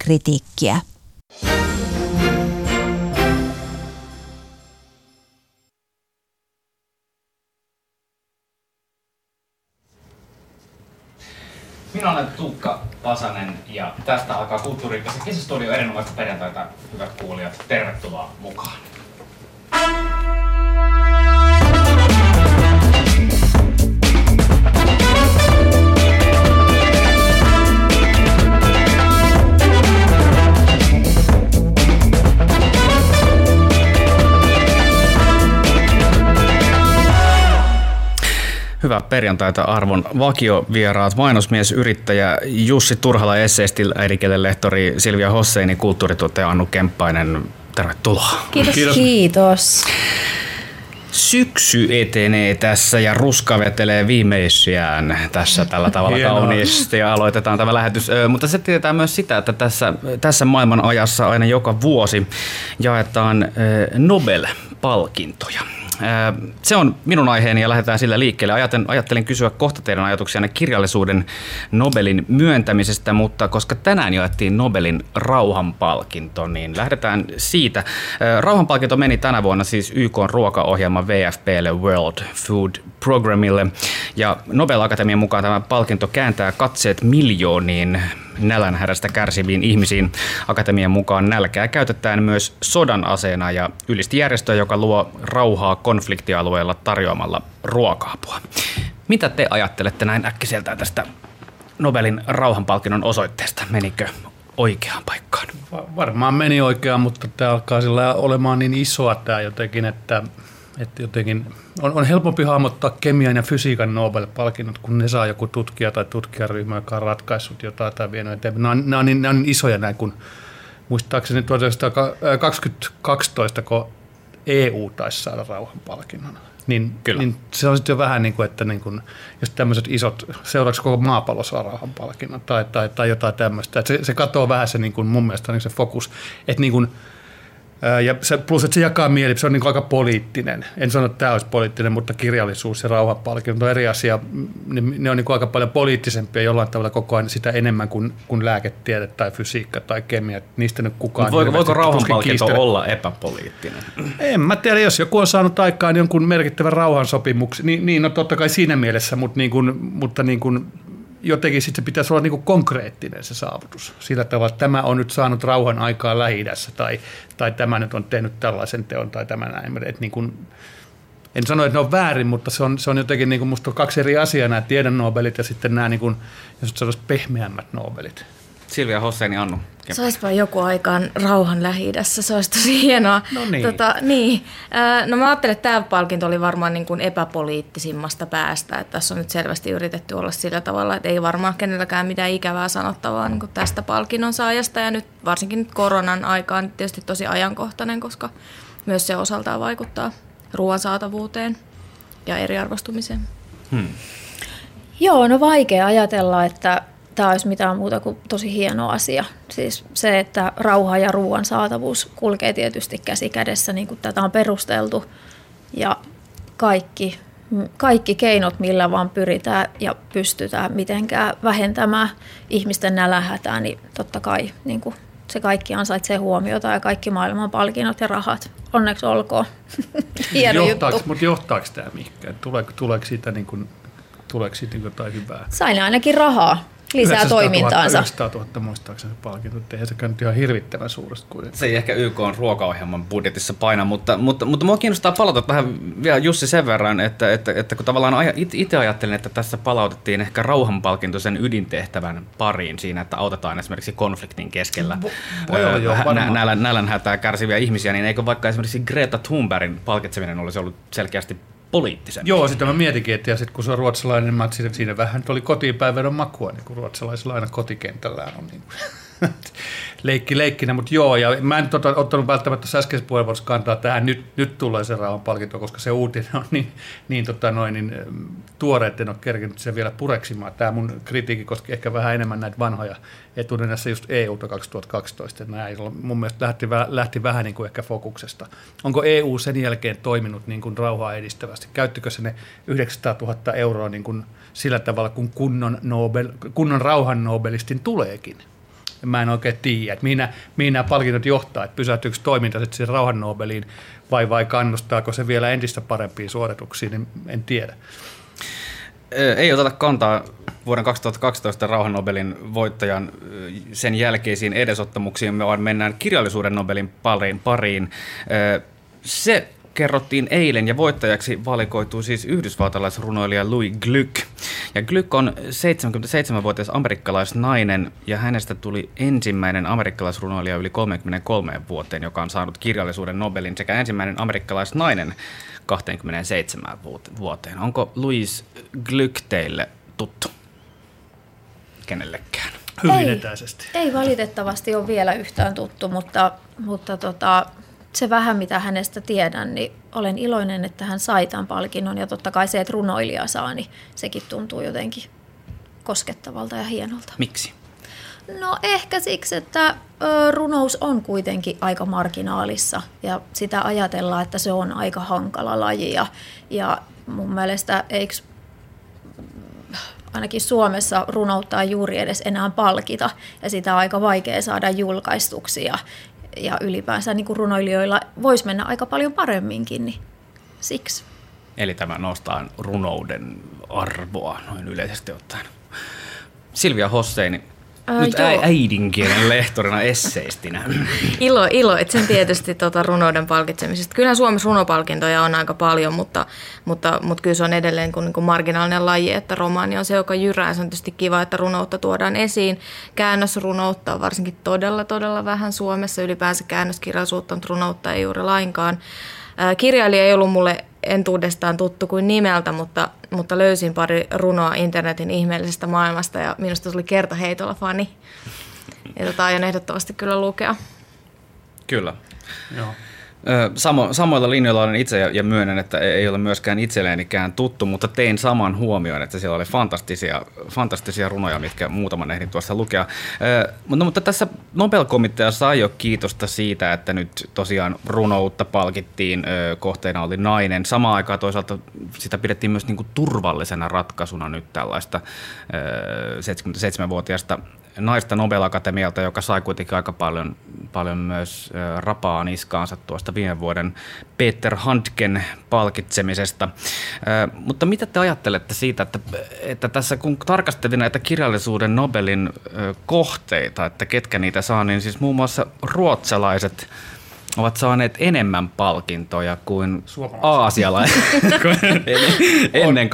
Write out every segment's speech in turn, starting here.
kritiikkiä. Minä olen Tuukka Pasanen ja tästä alkaa Kulttuuriikassa kesästudio erinomaista perjantaita, hyvät kuulijat. Tervetuloa mukaan. Hyvää perjantaita arvon vakiovieraat, mainosmies, yrittäjä Jussi Turhala, esseisti, äidinkielen lehtori Silvia Hosseini, kulttuurituottaja Annu Kemppainen. Tervetuloa. Kiitos. Syksy etenee tässä ja ruska vetelee viimeisiään tässä tällä tavalla kauniisti ja aloitetaan tämä lähetys. Mutta se tietää myös sitä, että tässä maailman ajassa aina joka vuosi jaetaan Nobel-palkintoja. Se on minun aiheeni ja lähdetään sillä liikkeelle. Ajattelin kysyä kohta teidän ajatuksianne kirjallisuuden Nobelin myöntämisestä, mutta koska tänään jaettiin Nobelin rauhanpalkinto, niin lähdetään siitä. Rauhanpalkinto meni tänä vuonna siis YK:n ruokaohjelman WFP:lle, World Food Programmille, ja Nobel-akatemian mukaan tämä palkinto kääntää katseet miljooniin nälänhädästä kärsiviin ihmisiin. Akatemian mukaan nälkää käytetään myös sodan aseena ja ylisti järjestöä, joka luo rauhaa konfliktialueella tarjoamalla ruoka-apua. Mitä te ajattelette näin äkkiseltään tästä Nobelin rauhanpalkinnon osoitteesta? Menikö oikeaan paikkaan? Varmaan meni oikeaan, mutta tämä alkaa sillä olemaan niin isoa tämä jotenkin, että jotenkin on helpompi hahmottaa kemian ja fysiikan Nobel-palkinnot, kun ne saa joku tutkija tai tutkijaryhmä, joka on ratkaissut jotain tai vienyt eteenpäin. Nämä on niin isoja näin, kun muistaakseni 1912, kun EU taisi saada rauhanpalkinnon. Niin se on sitten jo vähän niin kuin, että niin kuin, jos tämmöiset isot, seuraavaksi koko maapallo saa rauhanpalkinnon tai jotain tämmöistä. Se katoo vähän se niin kuin, mun mielestä niin se fokus, että niin kuin, ja plus, että se jakaa mieli, se on niin aika poliittinen. En sano, että tämä olisi poliittinen, mutta kirjallisuus ja rauhanpalkinto on eri asia. Ne on niin aika paljon poliittisempia jollain tavalla koko ajan sitä enemmän kuin lääketiede tai fysiikka tai kemia. Niistä nyt kukaan... Voiko rauhanpalkinto olla epäpoliittinen? En mä tiedä, jos joku on saanut aikaan jonkun merkittävän rauhansopimuksen, niin no totta kai siinä mielessä, mutta jotenkin sitten se pitäisi olla niin kuin konkreettinen se saavutus. Sillä tavalla, että tämä on nyt saanut rauhan aikaa Lähi-idässä tai tämä nyt on tehnyt tällaisen teon tai tämä näin. Että niin kuin, en sano, että ne on väärin, mutta se on jotenkin, niin kuin musta on kaksi eri asiaa, nämä tiedon Nobelit ja sitten nämä, niin kuin, jos sanoisi pehmeämmät Nobelit. Silvia Hosseini, Annu. Saispa joku aikaan rauhan Lähi-idässä, se olisi tosi hienoa. No niin. No mä ajattelen, että tämä palkinto oli varmaan niin kuin epäpoliittisimmasta päästä. Että tässä on nyt selvästi yritetty olla sillä tavalla, että ei varmaan kenelläkään mitään ikävää sanottavaa niin kuin tästä palkinnon saajasta. Ja nyt varsinkin nyt koronan aikaan tietysti tosi ajankohtainen, koska myös se osaltaan vaikuttaa ruoan saatavuuteen ja eriarvostumiseen. Joo, no vaikea ajatella, että tämä olisi mitään muuta kuin tosi hieno asia. Siis se, että rauha ja ruoan saatavuus kulkee tietysti käsi kädessä, niin kuin tätä on perusteltu. Ja kaikki keinot, millä vaan pyritään ja pystytään mitenkään vähentämään ihmisten nälänhätää, niin totta kai niin kuin se kaikki ansaitsee huomiota ja kaikki maailman palkinnot ja rahat. Onneksi olkoon. Hieno juttu. Mutta johtaako tämä mihinkään? Tuleeko siitä jotain hyvää? Sain ainakin rahaa. Lisää toimintaansa. 900 000 muistaakseni se palkinto, eihän se käynyt ihan hirvittävän suuresta kuitenkin. Se ei ehkä YK:n ruokaohjelman budjetissa paina, mutta mua kiinnostaa palata tähän vielä Jussi sen verran, että kun tavallaan itse ajattelin, että tässä palautettiin ehkä rauhanpalkinto sen ydintehtävän pariin siinä, että autetaan esimerkiksi konfliktin keskellä nälänhätää kärsiviä ihmisiä, niin eikö vaikka esimerkiksi Greta Thunbergin palkitseminen olisi ollut selkeästi poliittisempi? Joo, sitä mä mietinkin, että ja sit kun se on ruotsalainen, niin siinä vähän oli kotipäivän makua, niin kuin ruotsalaisilla aina kotikentällään on niin leikkinä, mutta joo, ja mä en ottanut välttämättä tuossa äskeisessä puheenvuorossa kantaa tähän, nyt tulee se rauhanpalkinto, koska se uutinen on niin tuore, että en ole kerkinyt sen vielä pureksimaan. Tämä mun kritiikki koski ehkä vähän enemmän näitä vanhoja etunenässä just EUta 2012, ja nämä mun mielestä lähti vähän niin kuin ehkä fokuksesta. Onko EU sen jälkeen toiminut niin kuin rauhaa edistävästi? Käyttikö se ne 900 000 euroa niin kuin sillä tavalla, kun kunnon rauhan nobelistin tuleekin? mä en oikein tiedä, että mihin nämä palkinnot johtaa, että pysähtyykö toiminta sitten siihen rauhan Nobeliin vai kannustaako se vielä entistä parempiin suorituksiin, niin en tiedä. Ei oteta kantaa vuoden 2012 rauhan Nobelin voittajan sen jälkeisiin edesottamuksiin, vaan mennään kirjallisuuden Nobelin pariin. Se kerrottiin eilen ja voittajaksi valikoitui siis yhdysvaltalaisrunoilija Louis Gluck. Ja Gluck on 77-vuotias amerikkalaisnainen ja hänestä tuli ensimmäinen amerikkalaisrunoilija yli 33 vuoteen, joka on saanut kirjallisuuden Nobelin sekä ensimmäinen amerikkalaisnainen 27 vuoteen. Onko Louis Gluck teille tuttu? Kenellekään? Hyvin etäisesti. Ei valitettavasti ole vielä yhtään tuttu, mutta se vähän mitä hänestä tiedän, niin olen iloinen, että hän sai tämän palkinnon. Ja totta kai se, että runoilija saa, niin sekin tuntuu jotenkin koskettavalta ja hienolta. Miksi? No ehkä siksi, että runous on kuitenkin aika marginaalissa ja sitä ajatellaan, että se on aika hankala laji. Ja mun mielestä eikö ainakin Suomessa runoutta ei juuri edes enää palkita ja sitä on aika vaikea saada julkaistuksi ja ylipäänsä niin kuin runoilijoilla voisi mennä aika paljon paremminkin, niin siksi. Eli tämä nostaa runouden arvoa noin yleisesti ottaen. Silvia Hosseini, nyt äidinkielen lehtorina esseistinä. Ilo, että sen tietysti runouden palkitsemisesta. Kyllähän Suomessa runopalkintoja on aika paljon, mutta kyllä se on edelleen niin kuin marginaalinen laji, että romaani on se, joka jyrää. Se on tietysti kiva, että runoutta tuodaan esiin. Käännösrunoutta on varsinkin todella vähän Suomessa. Ylipäänsä käännöskirjallisuutta, mutta runoutta ei juuri lainkaan. Kirjailija ei ollut mulle entuudestaan tuttu kuin nimeltä, mutta löysin pari runoa internetin ihmeellisestä maailmasta ja minusta se oli kertaheitolla fani. Ja aion ehdottomasti kyllä lukea. Kyllä. Joo. Samoilla linjoilla olen itse ja myönnän, että ei ole myöskään itselleenikään tuttu, mutta tein saman huomioon, että siellä oli fantastisia runoja, mitkä muutaman ehdin tuossa lukea. Mutta tässä Nobel-komitea sai jo kiitosta siitä, että nyt tosiaan runoutta palkittiin, kohteena oli nainen. Samaan aikaan toisaalta sitä pidettiin myös niin kuin turvallisena ratkaisuna nyt tällaista 77-vuotiaasta naista Nobel-akatemialta, joka sai kuitenkin aika paljon myös rapaa niskaansa tuosta viime vuoden Peter Handken palkitsemisesta. Mutta mitä te ajattelette siitä, että tässä kun tarkastelin näitä kirjallisuuden Nobelin kohteita, että ketkä niitä saa, niin siis muun muassa ruotsalaiset ovat saaneet enemmän palkintoja kuin aasialaiset. ennen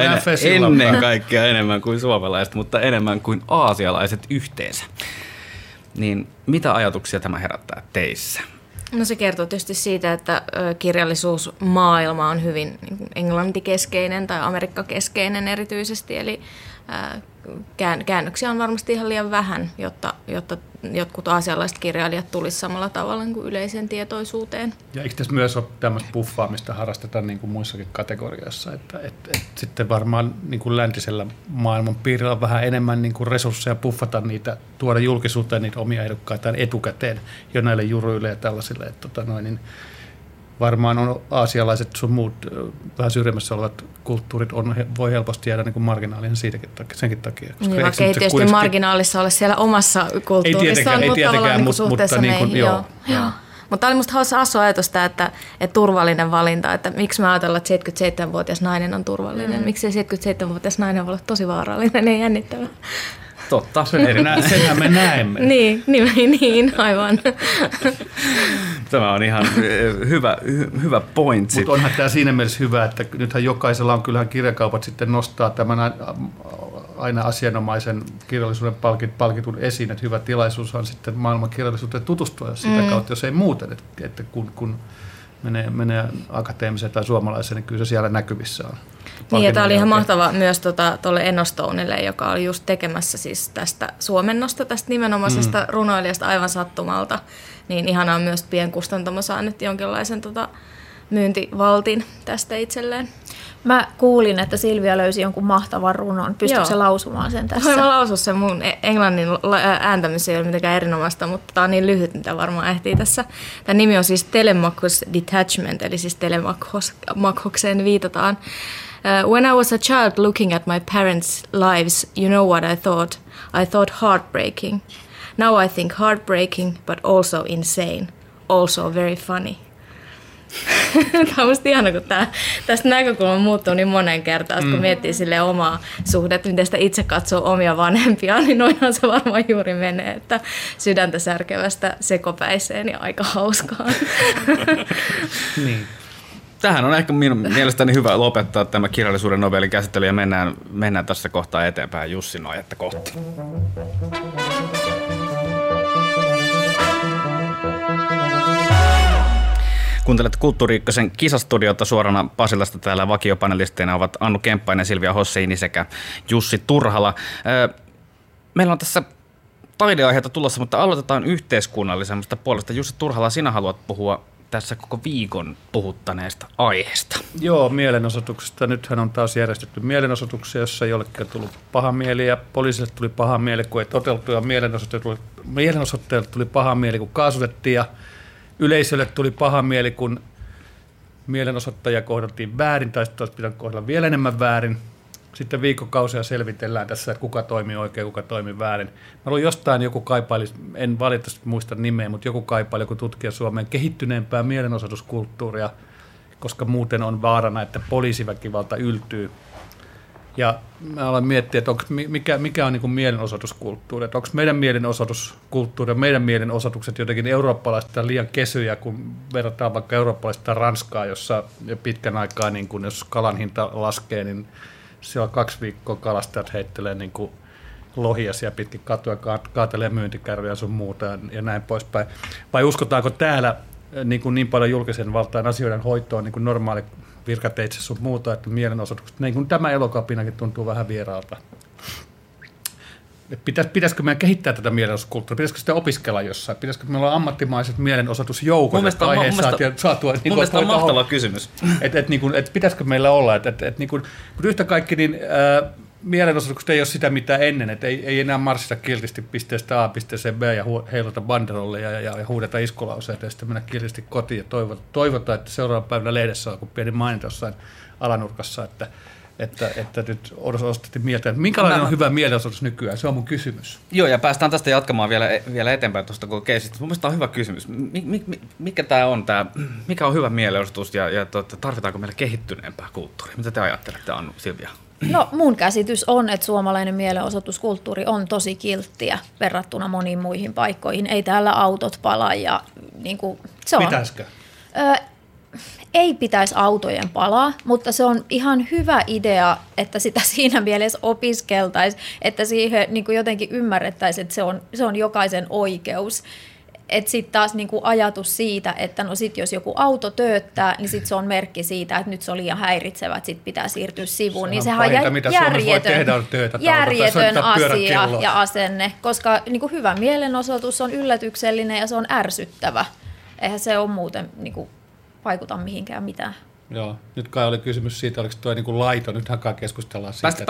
kaikkea enemmän kuin suomalaiset, mutta enemmän kuin aasialaiset yhteensä. Niin mitä ajatuksia tämä herättää teissä? No se kertoo tietysti siitä, että kirjallisuusmaailma on hyvin englantikeskeinen tai amerikkakeskeinen erityisesti, eli käännöksiä on varmasti ihan liian vähän, jotta jotkut aasialaiset kirjailijat tulisivat samalla tavalla kuin yleiseen tietoisuuteen. Ja eikö tässä myös ole tämmöistä puffaamista harrastetaan niin kuin muissakin kategorioissa, että sitten varmaan niin kuin läntisellä maailman piirillä on vähän enemmän niin kuin resursseja puffata niitä, tuoda julkisuuteen niitä omia ehdokkaitaan etukäteen jo näille juruille ja tällaisille, että niin varmaan on aasialaiset sun muut vähän syrjimmässä olevat kulttuurit voi helposti jäädä niin kuin marginaalinen senkin takia. Niin, vaikka ei tietysti marginaalissa ole siellä omassa kulttuurissaan, mutta tavallaan niin suhteessa meihin. Joo. Mutta tämä oli minusta hassu ajatus tämä, että turvallinen valinta, että miksi mä ajatellaan, että 77-vuotias nainen on turvallinen. Miksi 77-vuotias nainen voi olla tosi vaarallinen ja jännittävä. Totta. Senhän me näemme. niin, aivan. Tämä on ihan hyvä pointsi. Mutta onhan tämä siinä mielessä hyvä, että nythän jokaisella on kyllähän kirjakaupat sitten nostaa tämän aina asianomaisen kirjallisuuden palkitun esiin, että hyvä tilaisuus on sitten maailman kirjallisuuteen tutustua sitä kautta, jos ei muuten, että kun menee akateemiseen tai suomalaiseen, niin kyllä se siellä näkyvissä on. Niin, ja tämä oli ihan mahtava myös tuolle Enno Stonelle, joka oli just tekemässä siis tästä suomennosta, tästä nimenomaisesta runoilijasta aivan sattumalta. Niin ihanaa myös pienkustantamo saa nyt jonkinlaisen myyntivaltin tästä itselleen. Mä kuulin, että Silvia löysi jonkun mahtavan runon. Pystytkö se lausumaan sen tässä? Voin mä lausua sen. Mun englannin ääntämys ei ole mitenkään erinomaista, mutta tää on niin lyhyt, mitä varmaan ehtii tässä. Tämä nimi on siis Telemachus Detachment, eli siis Telemachokseen viitataan. When I was a child looking at my parents' lives, you know what I thought? I thought heartbreaking. Now I think heartbreaking, but also insane. Also very funny. Tämä on musta ihana, kun tästä näkökulma muuttuu niin monen kertaan, kun miettii sille omaa suhdetta, miten sitä itse katsoo omia vanhempiaan, niin noinhan se varmaan juuri menee, että sydäntä särkevästä sekopäiseen ja aika hauskaan. Niin. Tähän on ehkä minun mielestäni hyvä lopettaa tämä kirjallisuuden Nobelin käsittely ja mennään tässä kohtaa eteenpäin Jussin aihetta kohti. Kuuntelet Kulttuuri Ykkösen kisastudiota suorana Pasilasta. Täällä vakiopanelisteina ovat Annu Kemppainen, Silvia Hosseini sekä Jussi Turhala. Meillä on tässä taideaiheita tulossa, mutta aloitetaan yhteiskunnallisemmasta puolesta. Jussi Turhala, sinä haluat puhua tässä koko viikon puhuttaneesta aiheesta. Joo, mielenosoituksesta. Nythän on taas järjestetty mielenosoituksia, jossa jollekin on tullut paha mieli ja poliisille tuli paha mieli, kun ei toteutu, ja mielenosoittajille tuli paha mieli, kun kaasutettiin, ja yleisölle tuli paha mieli, kun mielenosoittajia kohdattiin väärin, tai sitten olisi pitänyt kohdella vielä enemmän väärin. Sitten viikkokausia selvitellään tässä, että kuka toimii oikein, kuka toimii väärin. Mä luin jostain, joku kaipaili, en valitettavasti muista nimeä, mutta joku kaipaili, joku tutkija Suomeen kehittyneempää mielenosoituskulttuuria, koska muuten on vaarana, että poliisiväkivalta yltyy. Ja mä aloin miettiä, että mikä on niin kuin mielenosoituskulttuuri, että onko meidän mielenosoituskulttuuri ja meidän mielenosoitukset jotenkin eurooppalaista liian kesyjä, kun verrataan vaikka eurooppalaista Ranskaa, jossa pitkän aikaa, niin kun jos kalan hinta laskee, niin siellä 2 viikkoa kalastajat heittelee niin kuin lohia siellä pitkin katuja, kaatelee myyntikärryjä sun muuta ja näin poispäin. Vai uskotaanko täällä niin paljon julkisen valtaan asioiden hoitoon niin kuin normaali virkateitse sun muuta, että mielenosoitukset, niin kuin tämä Elokapinakin tuntuu vähän vieraalta. Pitäisikö meidän kehittää tätä mielenosoituskulttuuria? Pitäisikö sitä opiskella jossain? Pitäisikö meillä olla ammattimaiset mielenosoitusjoukot? Mun mielestä on mahtava kysymys. Pitäisikö meillä olla? Kun yhtä kaikki, niin mielenosoitukset ei ole sitä mitä ennen. Ei enää marssita kiltisti pisteestä A pisteeseen B ja heilata banderolleja ja huudeta iskulauseita ja sitten mennä kiltisti kotiin ja toivotaan, että seuraavan päivänä lehdessä on, kun pieni mainita jossain alanurkassa, että nyt ostettiin mieltä, että minkälainen on hyvä mielenosoitus nykyään? Se on mun kysymys. Joo, ja päästään tästä jatkamaan vielä eteenpäin tuosta koko keisistä. Mun mielestä on hyvä kysymys. Mikä on hyvä mielenosoitus ja tarvitaanko meillä kehittyneempää kulttuuria? Mitä te ajattelette, Annu, Silvia? No mun käsitys on, että suomalainen mielenosoituskulttuuri on tosi kilttiä verrattuna moniin muihin paikkoihin. Ei täällä autot pala ja niin kuin se on. Pitäisikö? Ei pitäisi autojen palaa, mutta se on ihan hyvä idea, että sitä siinä mielessä opiskeltaisiin, että siihen niin kuin jotenkin ymmärrettäisiin, että se on jokaisen oikeus. Että sitten taas niin kuin ajatus siitä, että no sit jos joku auto tööttää, niin sit se on merkki siitä, että nyt se on liian häiritsevä, että sit pitää siirtyä sivuun. Niin sehän on järjetön asia ja asenne, koska niin kuin hyvä mielenosoitus on yllätyksellinen ja se on ärsyttävä. Eihän se ole muuten niin kuin vaikuta mihinkään mitään. Joo, nyt kai oli kysymys siitä, oliko tuo niin kuin laito, nythän kai keskustellaan siitä.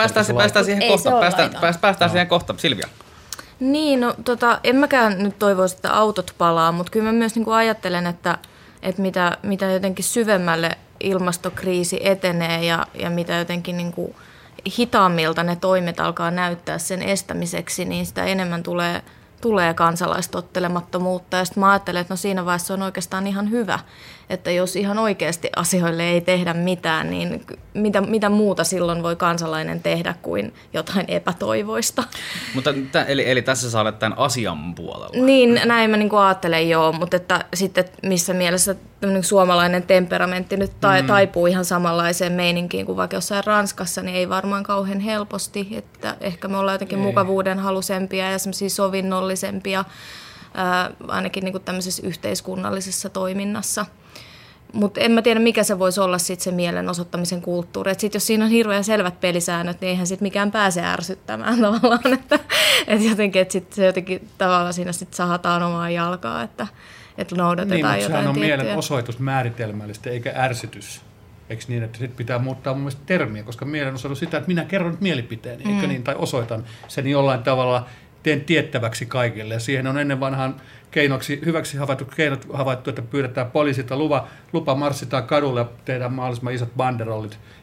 Päästään siihen kohta. Silvia. Niin, no en mäkään nyt toivoisi, että autot palaa, mutta kyllä mä myös niin kuin ajattelen, että mitä jotenkin syvemmälle ilmastokriisi etenee ja mitä jotenkin niin kuin hitaammilta ne toimet alkaa näyttää sen estämiseksi, niin sitä enemmän tulee kansalaistottelemattomuutta. Ja sitten mä ajattelen, että no siinä vaiheessa on oikeastaan ihan hyvä, että jos ihan oikeasti asioille ei tehdä mitään, niin mitä muuta silloin voi kansalainen tehdä kuin jotain epätoivoista. Mutta eli tässä sä olet tämän asian puolella. Niin, näin mä niin kuin ajattelen joo, mutta että sitten missä mielessä suomalainen temperamentti nyt taipuu ihan samanlaiseen meininkiin kuin vaikka jossain Ranskassa, niin ei varmaan kauhean helposti, että ehkä me ollaan jotenkin mukavuuden halusempia ja semmoisia sovinnollisempia, ainakin niin kuin tämmöisessä yhteiskunnallisessa toiminnassa. Mutta en mä tiedä, mikä se voisi olla sit se mielenosoittamisen kulttuuri. Sitten jos siinä on hirveän selvät pelisäännöt, niin eihän sitten mikään pääse ärsyttämään tavallaan. Että jotenkin, että sit se jotenkin tavallaan siinä sit sahataan omaa jalkaa, että noudatetaan jotain tiettyjä. Niin, mutta sehän on mielenosoitus määritelmällisesti eikä ärsytys. Eikö niin, että sitten pitää muuttaa mun mielestä termiä, koska mielenosoitus sitä, että minä kerron nyt mielipiteeni, eikö niin, tai osoitan sen jollain tavalla, teen tiettäväksi kaikille. Ja siihen on ennen vanhaan hyväksi havaittu, että pyydetään poliisilta lupa marssitaan kadulle ja tehdään mahdollisimman isot banderollit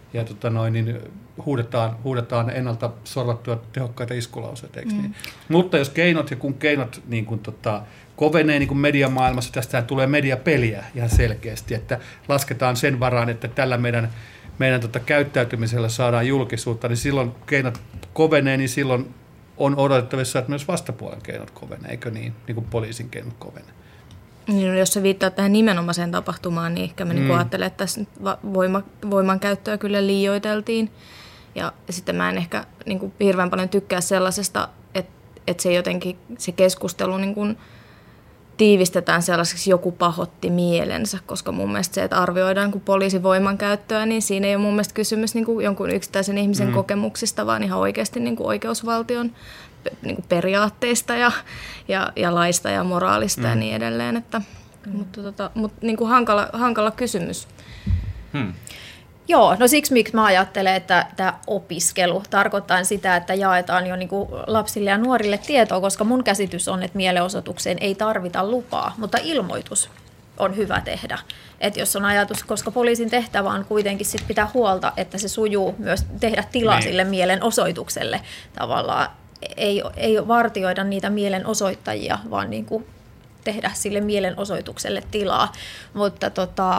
niin huudetaan ennalta sorvattua tehokkaita iskulauseita, eikö niin? Mutta jos kun keinot niin kuin, kovenee niin kuin mediamaailmassa, tästähän tulee mediapeliä ihan selkeästi, että lasketaan sen varaan, että tällä meidän käyttäytymisellä saadaan julkisuutta, niin silloin keinot kovenee, niin silloin on odotettavissa, että myös vastapuolen keinot kovenee, eikö niin kuin poliisin keinot kovenee. Niin, jos se viittaa tähän nimenomaiseen tapahtumaan, niin ehkä mä ajattelen, että tässä voimankäyttöä kyllä liioiteltiin. Ja sitten mä en ehkä niin kuin hirveän paljon tykkää sellaisesta, että se jotenkin se keskustelu niin kuin tiivistetään sellaiseksi joku pahotti mielensä, koska mun mielestä se, että arvioidaan kun poliisin voimankäyttöä, niin siinä ei ole mun mielestä kysymys niin kuin jonkun yksittäisen ihmisen kokemuksista, vaan ihan oikeasti niin kuin oikeusvaltion niin kuin periaatteista ja laista ja moraalista ja niin edelleen. Mutta niin kuin hankala kysymys. Joo, no miksi mä ajattelen, että tämä opiskelu tarkoittaa sitä, että jaetaan jo niin kuin lapsille ja nuorille tietoa, koska mun käsitys on, että mielenosoitukseen ei tarvita lupaa, mutta ilmoitus on hyvä tehdä. Että jos on ajatus, koska poliisin tehtävä on kuitenkin sit pitää huolta, että se sujuu myös tehdä tilaa sille mielenosoitukselle tavallaan. Ei vartioida niitä mielenosoittajia, vaan niin kuin tehdä sille mielenosoitukselle tilaa. Mutta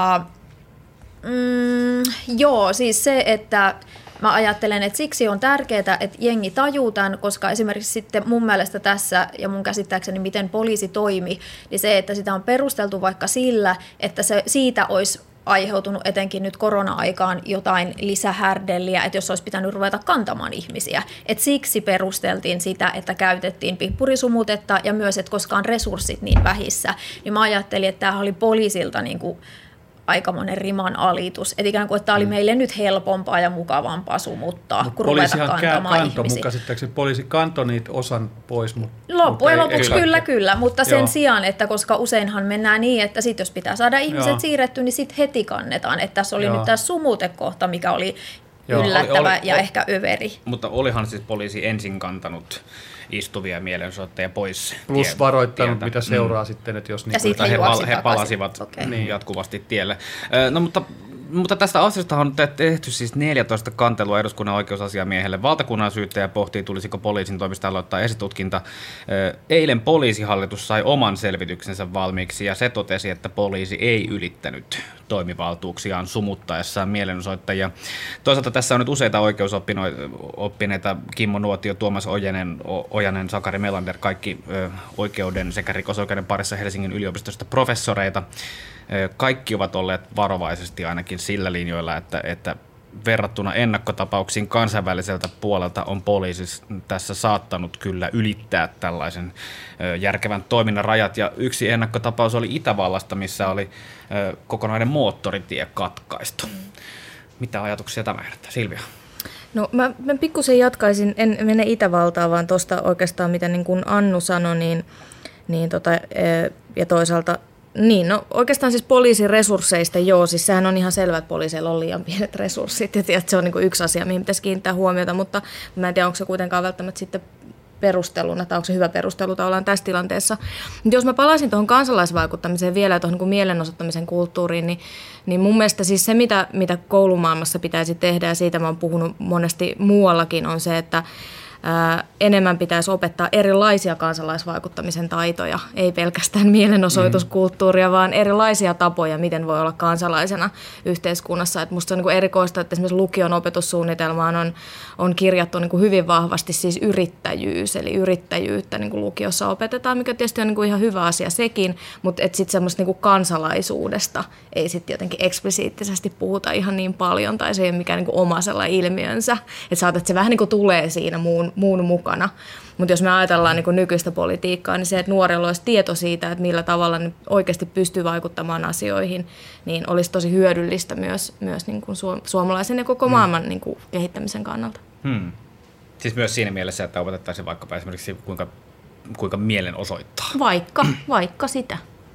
siis se, että mä ajattelen, että siksi on tärkeää, että jengi tajuu tämän, koska esimerkiksi sitten mun mielestä tässä ja mun käsittääkseni miten poliisi toimi, niin se, että sitä on perusteltu vaikka sillä, että siitä olisi aiheutunut etenkin nyt korona-aikaan jotain lisähärdelliä, että jos olisi pitänyt ruveta kantamaan ihmisiä. Et siksi perusteltiin sitä, että käytettiin pippurisumutetta ja myös, että koska on resurssit niin vähissä, niin mä ajattelin, että tämä oli poliisilta niin kuin aikamoinen riman alitus. Että ikään kuin, että tämä oli meille nyt helpompaa ja mukavampaa sumuttaa, kun ruveta kantamaan ihmisiä. Poliisi kantoi niitä osan pois. Loppujen lopuksi kyllä, mutta sen sijaan, että koska useinhan mennään niin, että sit jos pitää saada ihmiset siirretty, niin sitten heti kannetaan. Että tässä oli nyt tämä sumutekohta, mikä oli yllättävä ja ehkä överi. Mutta olihan siis poliisi ensin kantanut istuvia mielenosoittajia pois. Plus varoittanut, mitä seuraa sitten, että jos he palasivat jatkuvasti tielle. No, mutta tästä asiasta on tehty siis 14 kantelua eduskunnan oikeusasiamiehelle. Valtakunnan syyttäjä pohtii, tulisiko poliisin toimesta aloittaa esitutkinta. Eilen poliisihallitus sai oman selvityksensä valmiiksi ja se totesi, että poliisi ei ylittänyt toimivaltuuksiaan sumuttaessaan mielenosoittajia. Toisaalta tässä on nyt useita oikeusoppineita, Kimmo Nuotio, Tuomas Ojanen, Sakari Melander, kaikki oikeuden sekä rikosoikeuden parissa Helsingin yliopistosta professoreita. Kaikki ovat olleet varovaisesti ainakin sillä linjoilla, että verrattuna ennakkotapauksiin kansainväliseltä puolelta on poliisi tässä saattanut kyllä ylittää tällaisen järkevän toiminnan rajat. Ja yksi ennakkotapaus oli Itävallasta, missä oli kokonainen moottoritie katkaistu. Mitä ajatuksia tämä herättää? Silvia? No mä pikkusen jatkaisin, en mene Itävaltaan, vaan tuosta oikeastaan mitä niin kuin Annu sanoi, ja toisaalta niin, no oikeastaan siis poliisin resursseista, siis sehän on ihan selvä, että poliiseilla on liian pienet resurssit, ja se on niin kuin yksi asia, mihin pitäisi kiinnittää huomiota, mutta mä en tiedä, onko se kuitenkaan välttämättä sitten perusteluna, tai onko se hyvä perustelu tavallaan tässä tilanteessa. Mutta jos mä palaisin tuohon kansalaisvaikuttamiseen vielä ja tuohon niin mielenosoittamisen kulttuuriin, niin mun mielestä siis se, mitä koulumaailmassa pitäisi tehdä, ja siitä mä oon puhunut monesti muuallakin, on se, että enemmän pitäisi opettaa erilaisia kansalaisvaikuttamisen taitoja, ei pelkästään mielenosoituskulttuuria, vaan erilaisia tapoja, miten voi olla kansalaisena yhteiskunnassa. Et musta on niin kuin erikoista, että esimerkiksi lukion opetussuunnitelmaan on kirjattu niin kuin hyvin vahvasti siis yrittäjyys, eli yrittäjyyttä niin kuin lukiossa opetetaan, mikä tietysti on niin kuin ihan hyvä asia sekin, mutta sitten semmoista niin kuin kansalaisuudesta ei sitten jotenkin eksplisiittisesti puhuta ihan niin paljon, tai se ei ole mikään niin kuin oma sellainen ilmiönsä, että saatat, että se vähän niin kuin tulee siinä muun mukana. Mutta jos me ajatellaan niin kuin nykyistä politiikkaa, niin se, että nuorilla olisi tieto siitä, että millä tavalla ne oikeasti pystyy vaikuttamaan asioihin, niin olisi tosi hyödyllistä myös niin kuin suomalaisen ja koko maailman niin kuin kehittämisen kannalta. Siis myös siinä mielessä, että opetettaisiin vaikkapa esimerkiksi kuinka mielen osoittaa. Vaikka sitä.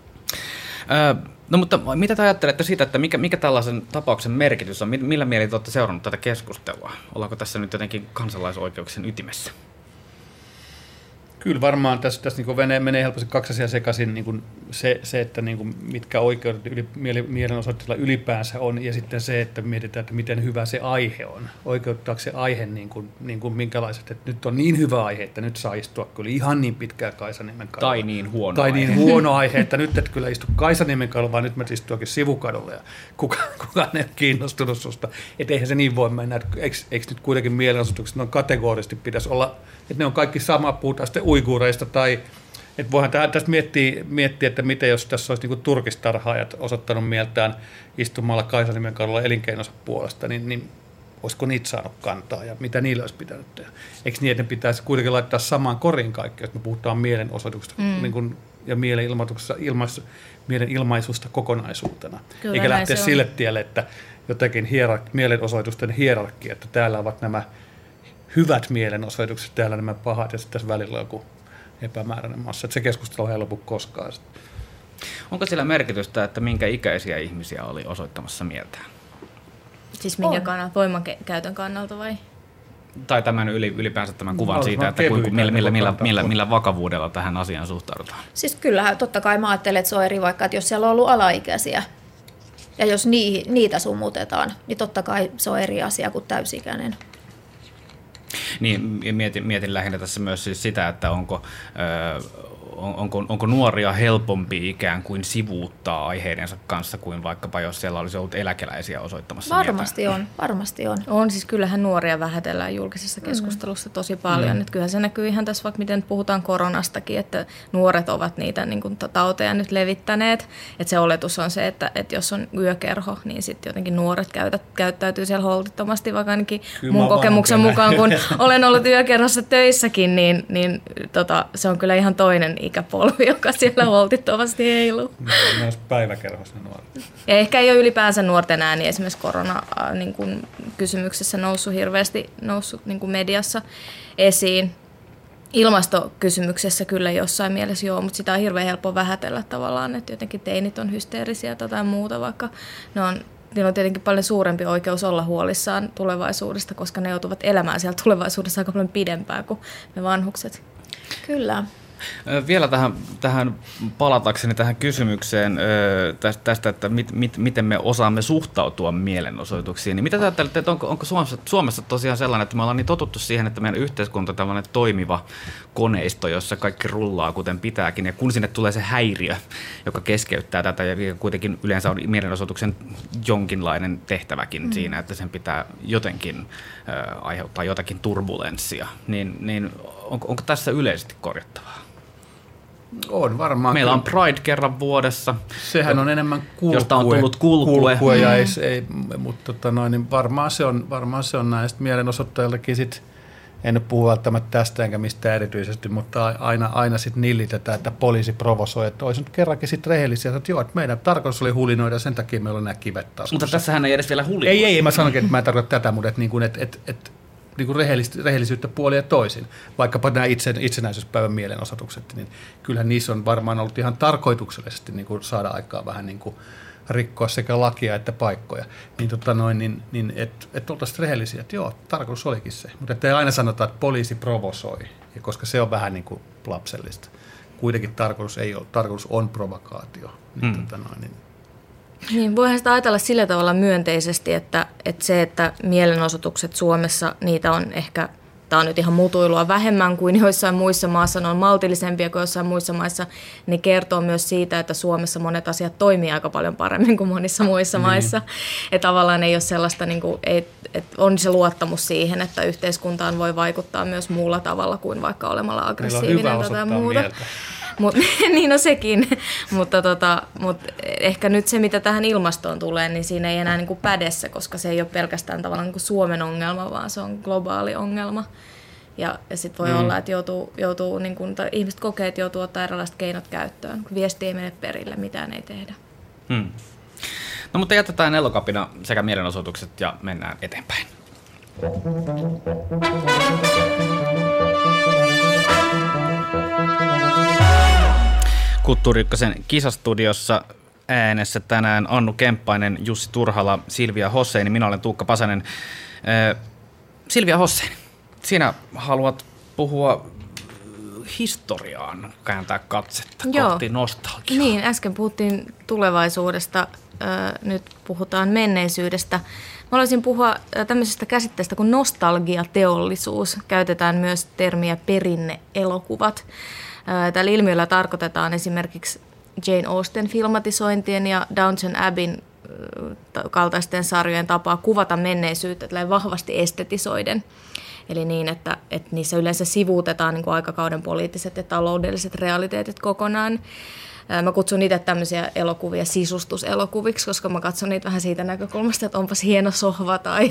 No mutta mitä te ajattelette siitä, että mikä tällaisen tapauksen merkitys on? Millä mielin te olette seurannut tätä keskustelua? Ollaanko tässä nyt jotenkin kansalaisoikeuksien ytimessä? Kyllä varmaan tässä niin menee helposti kaksi asiaa sekaisin, niin se, että niin mitkä oikeudet mielenosoitteilla ylipäänsä on, ja sitten se, että mietitään, että miten hyvä se aihe on. Oikeuttaako se aihe niin kuin minkälaiset, että nyt on niin hyvä aihe, että nyt saa istua kyllä ihan niin pitkään Kaisaniemen kadulla. Tai niin huono tai aihe. niin huono aihe, että nyt et kyllä istu Kaisaniemen kadulla, vaan nyt mä istuakin sivukadulla, ja kukaan ei ole kiinnostunut susta. Että eihän se niin voi mennä, että eikö nyt kuitenkin mielenosoitukset on kategorisesti pitäisi olla, että ne on kaikki sama, puhutaan sitten uiguureista tai että voihan tästä miettiä, että miten jos tässä olisi niin turkistarhaajat osoittanut mieltään istumalla Kaisaniemen kadulla elinkeinonsa puolesta, niin olisiko niitä saanut kantaa ja mitä niillä olisi pitänyt tehdä. Eikö niin, että ne pitäisi kuitenkin laittaa samaan koriin kaikki, jos me puhutaan mielenosoituksesta ja mielenilmaisusta kokonaisuutena. Kyllä, eikä lähteä se sille tielle, että jotenkin mielenosoitusten hierarkia, että täällä ovat nämä hyvät mielenosoitukset, täällä nämä pahat ja sitten tässä välillä joku epämääräinen massa. Että se keskustelu ei lopu koskaan. Onko sillä merkitystä, että minkä ikäisiä ihmisiä oli osoittamassa mieltään? Siis minkä kannalta, voimankäytön kannalta vai? Tai tämän ylipäänsä tämän kuvan siitä, että millä vakavuudella tähän asiaan suhtaudutaan? Siis kyllähän totta kai mä ajattelen, että se on eri vaikka, että jos siellä on ollut alaikäisiä ja jos niitä sumutetaan, niin totta kai se on eri asia kuin täysikäinen. Niin, mietin lähinnä tässä myös siis sitä, että onko nuoria helpompi ikään kuin sivuuttaa aiheidensa kanssa kuin vaikkapa jos siellä olisi ollut eläkeläisiä osoittamassa Varmasti on. On, siis kyllähän nuoria vähätellään julkisessa keskustelussa tosi paljon. Nyt kyllähän se näkyy ihan tässä, vaikka miten puhutaan koronastakin, että nuoret ovat niitä niin kuin tauteja nyt levittäneet. Että se oletus on se, että jos on yökerho, niin sitten jotenkin nuoret käyttäytyy siellä holtittomasti, vaikka ainakin mun kokemuksen mukaan, kun olen ollut yökerhossa töissäkin, niin se on kyllä ihan toinen ikäpolvi, joka siellä holtittomasti heiluu. Myös päiväkerhossa nuoret. Ja ehkä ei ole ylipäänsä nuorten ääni esimerkiksi korona-kysymyksessä hirveästi noussut niin kuin mediassa esiin. Ilmastokysymyksessä kyllä jossain mielessä joo, mutta sitä on hirveän helppo vähätellä tavallaan, että jotenkin teinit on hysteerisiä tai muuta, vaikka niillä on tietenkin paljon suurempi oikeus olla huolissaan tulevaisuudesta, koska ne joutuvat elämään siellä tulevaisuudessa aika paljon pidempään kuin me vanhukset. Kyllä. Vielä tähän palatakseni tähän kysymykseen tästä, että miten me osaamme suhtautua mielenosoituksiin. Niin mitä te ajattelette, että onko Suomessa tosiaan sellainen, että me ollaan niin totuttu siihen, että meidän yhteiskunta on tällainen toimiva koneisto, jossa kaikki rullaa kuten pitääkin, ja kun sinne tulee se häiriö, joka keskeyttää tätä, ja kuitenkin yleensä on mielenosoituksen jonkinlainen tehtäväkin siinä, että sen pitää jotenkin aiheuttaa jotakin turbulenssia, niin onko tässä yleisesti korjattavaa? On varmaan. Meillä on Pride kerran vuodessa. Sehän on enemmän josta on tullut kulkue. Mutta niin varmaan se on näistä mielenosoittajiltakin sit, en nyt puhu välttämättä tästä enkä mistään erityisesti, mutta aina sitten nillitetään, että poliisi provosoi, että olisi nyt kerrankin sitten rehellisiä, että joo, että meidän tarkoitus oli hulinoida, sen takia meillä on nämä kivet taskussa. Mutta tässähän ei edes vielä hulinoida. Ei, mä sanoinkin, että mä en tarkoita tätä, mutta että niin kuin rehellisyyttä puolia toisin. Vaikkapa nämä itsenäisyyspäivän mielenosoitukset, niin kyllähän niissä on varmaan ollut ihan tarkoituksellisesti niin kuin saada aikaa vähän niin kuin rikkoa sekä lakia että paikkoja. Niin että oltaisiin rehellisiä, että joo, tarkoitus olikin se. Mutta ettei aina sanota, että poliisi provosoi, koska se on vähän niin kuin lapsellista. Kuitenkin tarkoitus on provokaatio. Niin, voihan sitä ajatella sillä tavalla myönteisesti, että se, että mielenosoitukset Suomessa, niitä on ehkä, tämä on nyt ihan mutuilua vähemmän kuin joissain muissa maissa, ne on maltillisempia kuin joissain muissa maissa, niin kertoo myös siitä, että Suomessa monet asiat toimii aika paljon paremmin kuin monissa muissa maissa. Ja tavallaan ei ole sellaista, niin kuin, että on se luottamus siihen, että yhteiskuntaan voi vaikuttaa myös muulla tavalla kuin vaikka olemalla aggressiivinen tai muuta. Niin on sekin, mutta ehkä nyt se, mitä tähän ilmastoon tulee, niin siinä ei enää niin kuin pädessä, koska se ei ole pelkästään tavallaan niin kuin Suomen ongelma, vaan se on globaali ongelma. Ja sitten voi olla, että joutuu niin kuin, ihmiset kokee, että joutuu ottaa erilaiset keinot käyttöön. Kun viesti ei mene perille, mitään ei tehdä. No mutta jätetään Elokapina sekä mielenosoitukset ja mennään eteenpäin. Kulttuuri Ykkösen kisastudiossa äänessä tänään Annu Kemppainen, Jussi Turhala, Silvia Hosseini. Minä olen Tuukka Pasanen. Silvia Hosseini, sinä haluat puhua historiaan kääntää katsetta Joo. kohti nostalgiaa. Niin, äsken puhuttiin tulevaisuudesta, nyt puhutaan menneisyydestä. Mä haluaisin puhua tämmöisestä käsitteestä kuin nostalgiateollisuus. Käytetään myös termiä perinneelokuvat. Tällä ilmiöllä tarkoitetaan esimerkiksi Jane Austen filmatisointien ja Downton Abbeyn kaltaisten sarjojen tapaa kuvata menneisyyttä vahvasti estetisoiden. Eli niin, että niissä yleensä sivuutetaan niin kuin aikakauden poliittiset ja taloudelliset realiteetit kokonaan. Mä kutsun niitä tämmöisiä elokuvia sisustuselokuviksi, koska mä katson niitä vähän siitä näkökulmasta, että onpas hieno sohva tai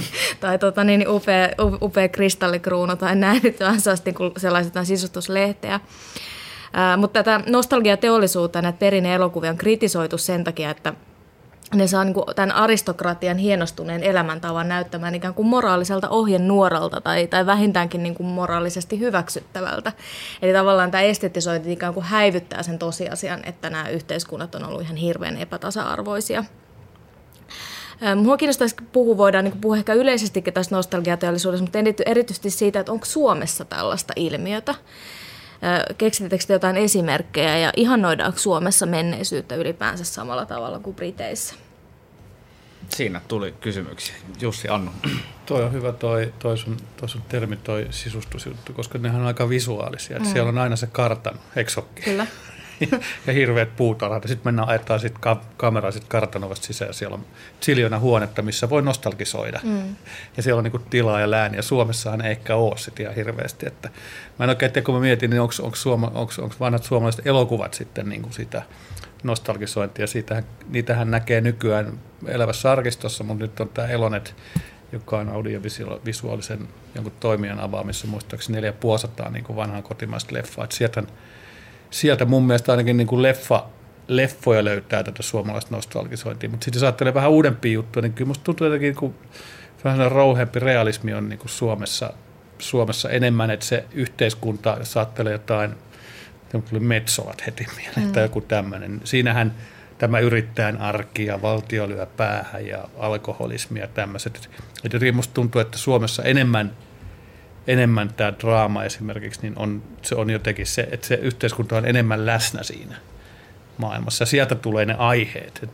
upea kristallikruunu tai näin, nyt vähän sellaiset sisustuslehteä. Mutta tätä nostalgiateollisuutta, näitä perinneelokuvia on kritisoitu sen takia, että ne saa niin kuin tämän aristokratian hienostuneen elämäntavan näyttämään ikään kuin moraaliselta ohjenuoralta tai vähintäänkin niin kuin moraalisesti hyväksyttävältä. Eli tavallaan tämä estetisointi ikään kuin häivyttää sen tosiasian, että nämä yhteiskunnat on ollut ihan hirveän epätasa-arvoisia. Minua kiinnostaisi voidaan niin puhua ehkä yleisestikin tästä nostalgiateollisuudesta, mutta erityisesti siitä, että onko Suomessa tällaista ilmiötä. Keksittekö jotain esimerkkejä ja ihannoidaanko Suomessa menneisyyttä ylipäänsä samalla tavalla kuin Briteissä? Siinä tuli kysymyksiä. Jussi, Annu. Toi on hyvä toi sun termi, toi sisustusjuttu, koska nehän on aika visuaalisia. Siellä on aina se kartano, eksokki. Kyllä. Ja hirveät puutarhat. Sitten ajetaan kameraa kartanovasta sisään. Ja siellä on ziljoona huonetta, missä voi nostalgisoida. Ja siellä on niinku tilaa ja lääniä. Suomessahan ei ehkä ole sitä ihan hirveästi. Että mä en oikein tiedä, kun mä mietin, niin onko vanhat suomalaiset elokuvat sitten niinku sitä nostalgisointia. Niitähän näkee nykyään Elävässä arkistossa, mutta nyt on tämä Elonet, joka on audiovisuaalisen jonkun toimijan avaamissa muistaakseni 450 niin kuin vanhaa kotimaista leffaa. Sieltä mun mielestä ainakin niin kuin leffoja löytää tätä suomalaista nostalgisointia, mutta sitten jos ajattelee vähän uudempia juttuja, niin kyllä musta tuntuu jotenkin, kun vähän rouheampi realismi on niin kuin Suomessa enemmän, että se yhteiskunta, jos ajattelee jotain, tuli Metsolat heti mieleen tai joku tämmöinen. Siinähän tämä yrittäjän arki ja valtio lyö päähän ja alkoholismi ja tämmöiset. Jotenkin musta tuntuu, että Suomessa enemmän tämä draama esimerkiksi, niin se on jotenkin se, että se yhteiskunta on enemmän läsnä siinä maailmassa. Ja sieltä tulee ne aiheet.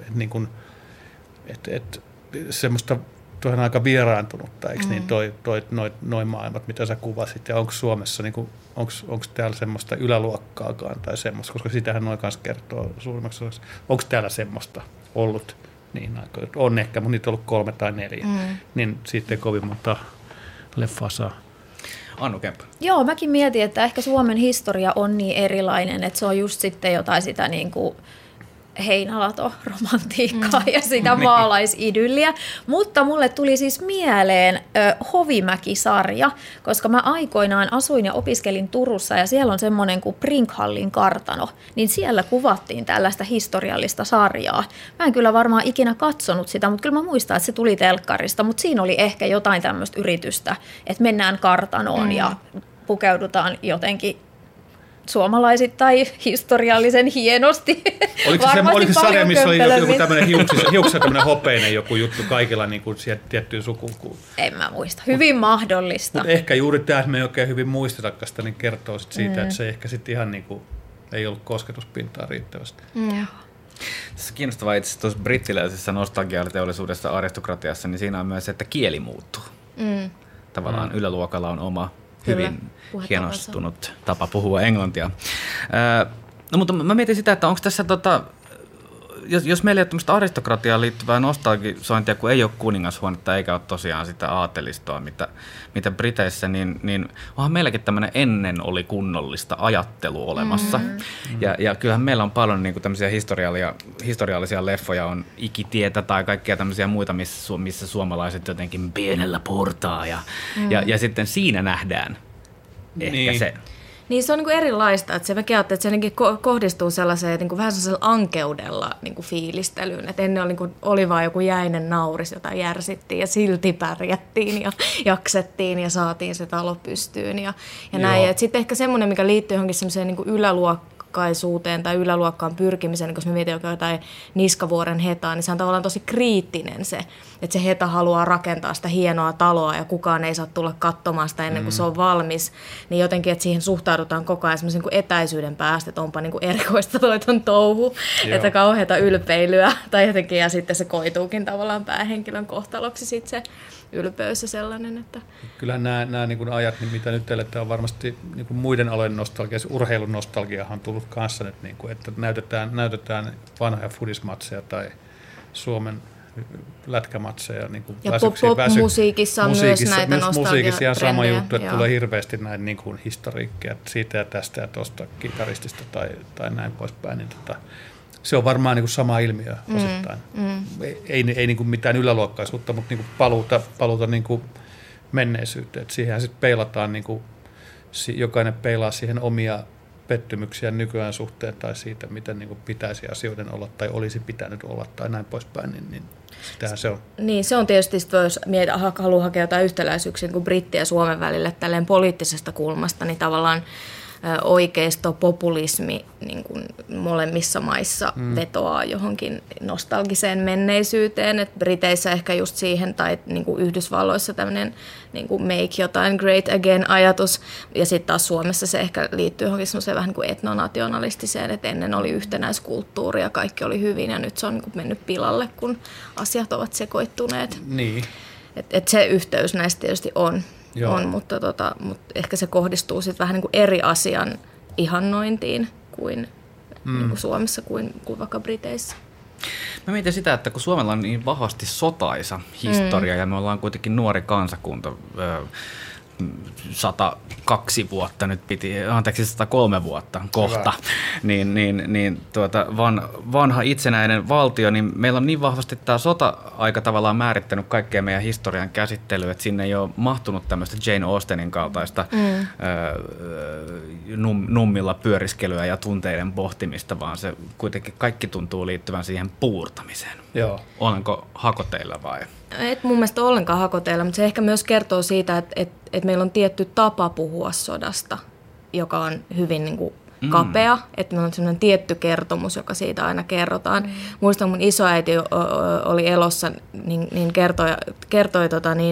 Semmoista on aika vieraantunutta, eikö niin, noin maailmat, mitä sä kuvasit. Ja onko Suomessa, niin onko täällä semmoista yläluokkaakaan tai semmoista, koska sitähän noin kanssa kertoo suurimmaksi osaksi. Onko täällä semmoista ollut niin aikaa? On ehkä, mutta niitä on ollut 3 tai 4. Niin siitä ei kovin monta leffaa saa. Annu Kemppa. Joo, mäkin mietin, että ehkä Suomen historia on niin erilainen, että se on just sitten jotain sitä niin kuin heinälato-romantiikkaa ja sitä maalaisidylliä. Mutta mulle tuli siis mieleen Hovimäki-sarja, koska mä aikoinaan asuin ja opiskelin Turussa ja siellä on semmoinen kuin Brinkhallin kartano, niin siellä kuvattiin tällaista historiallista sarjaa. Mä en kyllä varmaan ikinä katsonut sitä, mutta kyllä mä muistan, että se tuli telkkarista, mutta siinä oli ehkä jotain tämmöistä yritystä, että mennään kartanoon ja pukeudutaan jotenkin suomalaisittain historiallisen hienosti. Oliko se sarja, missä oli joku tämmöinen hiuksia tämmöinen hopeinen joku juttu kaikilla niin kuin sieltä tiettyyn sukuun? En mä muista. Hyvin mahdollista. Mutta ehkä juuri tämä, että me ei oikein hyvin muistetakaan, niin kertoo sit siitä, että se ehkä sitten ihan niin kuin ei ollut kosketuspintaa riittävästi. Tässä on kiinnostavaa itse asiassa tuossa brittiläisessä nostalgiateollisuudessa aristokratiassa, niin siinä on myös se, että kieli muuttuu. Tavallaan yläluokalla on oma hyvin hienostunut tapa puhua englantia. No, mutta mä mietin sitä, että onko tässä, jos meillä ei ole tämmöistä aristokratiaan liittyvää nostalgisointia, kun ei ole kuningashuonetta eikä ole tosiaan sitä aatelistoa, mitä Briteissä, niin onhan meilläkin tämmöinen ennen oli kunnollista ajattelu olemassa. Ja kyllähän meillä on paljon niin kuin tämmöisiä historiallisia leffoja, on Ikitietä tai kaikkia tämmöisiä muita, missä suomalaiset jotenkin pienellä portaa ja sitten siinä nähdään ehkä se. Niin se on niin kuin erilaista, että se mäkin ajattelin, että se jotenkin kohdistuu sellaiseen niin kuin vähän sellaisella ankeudella niin kuin fiilistelyyn. Että ennen oli vaan joku jäinen nauris, jota järsittiin ja silti pärjättiin ja jaksettiin ja saatiin se talo pystyyn ja näin. Sitten ehkä semmoinen, mikä liittyy johonkin semmoiseen niin kuin yläluokkaisuuteen tai yläluokkaan pyrkimiseen, niin jos me mietin jotain Niskavuoren Hetaa, niin se on tavallaan tosi kriittinen se, että se Heta haluaa rakentaa sitä hienoa taloa ja kukaan ei saa tulla katsomaan sitä ennen kuin se on valmis, niin jotenkin, että siihen suhtaudutaan koko ajan semmoisen niin etäisyyden päästä, että onpa niin kuin erikoista toi ton touhu, että kauheata ylpeilyä tai jotenkin, ja sitten se koituukin tavallaan päähenkilön kohtaloksi sitten se ylpeys ja sellainen. Että Kyllä nämä niin kuin ajat, niin mitä nyt eletään, on varmasti niin kuin muiden alojen nostalgia. Urheilun nostalgiahan on tullut kanssa nyt, niin kuin, että näytetään vanhoja fudismatseja tai Suomen lätkämatseja. Niin kuin ja pop-musiikissa on myös näitä nostalgia. Musiikissa ihan sama juttu, että tulee hirveästi näitä niin kuin historiikkia siitä ja tästä ja tuosta kitaristista tai näin poispäin. Niin se on varmaan niin kuin sama ilmiö osittain. Ei niin kuin mitään yläluokkaisuutta, mutta niin kuin paluuta niin kuin menneisyyteen. Siihen sitten peilataan, niin kuin, jokainen peilaa siihen omia pettymyksiä nykyään suhteen tai siitä, miten niin kuin pitäisi asioiden olla tai olisi pitänyt olla tai näin poispäin, niin sitähän se on. Niin, se on tietysti, jos haluaa hakea jotain yhtäläisyyksiä niin kuin Brittien ja Suomen välille tälleen poliittisesta kulmasta, niin tavallaan oikeisto-populismi niin kuin molemmissa maissa vetoaa johonkin nostalgiseen menneisyyteen. Et Briteissä ehkä just siihen, tai niin kuin Yhdysvalloissa tämmöinen niin kuin make jotain great again-ajatus. Ja sitten taas Suomessa se ehkä liittyy johonkin semmoiseen vähän niin kuin etnonationalistiseen, että ennen oli yhtenäiskulttuuri ja kaikki oli hyvin, ja nyt se on niin kuin mennyt pilalle, kun asiat ovat sekoittuneet. Niin. Et se yhteys näistä tietysti on. Mutta ehkä se kohdistuu sitten vähän niin kuin eri asian ihannointiin kuin, niin kuin Suomessa kuin vaikka Briteissä. Mä mietin sitä, että kun Suomella on niin vahvasti sotaisa historia ja me ollaan kuitenkin nuori kansakunta, 102 vuotta nyt 103 vuotta kohta, vanha itsenäinen valtio, niin meillä on niin vahvasti tämä sota-aika tavallaan määrittänyt kaikkea meidän historian käsittelyä, että sinne ei ole mahtunut tämmöistä Jane Austenin kaltaista nummilla pyöriskelyä ja tunteiden pohtimista, vaan se kuitenkin kaikki tuntuu liittyvän siihen puurtamiseen. Joo. Olenko hakoteilla vai? Et mun mielestä ollenkaan hakoteilla, mutta se ehkä myös kertoo siitä, että meillä on tietty tapa puhua sodasta, joka on hyvin niin kuin kapea, että meillä on sellainen tietty kertomus, joka siitä aina kerrotaan. Muistan, mun isoäiti oli elossa, niin kertoi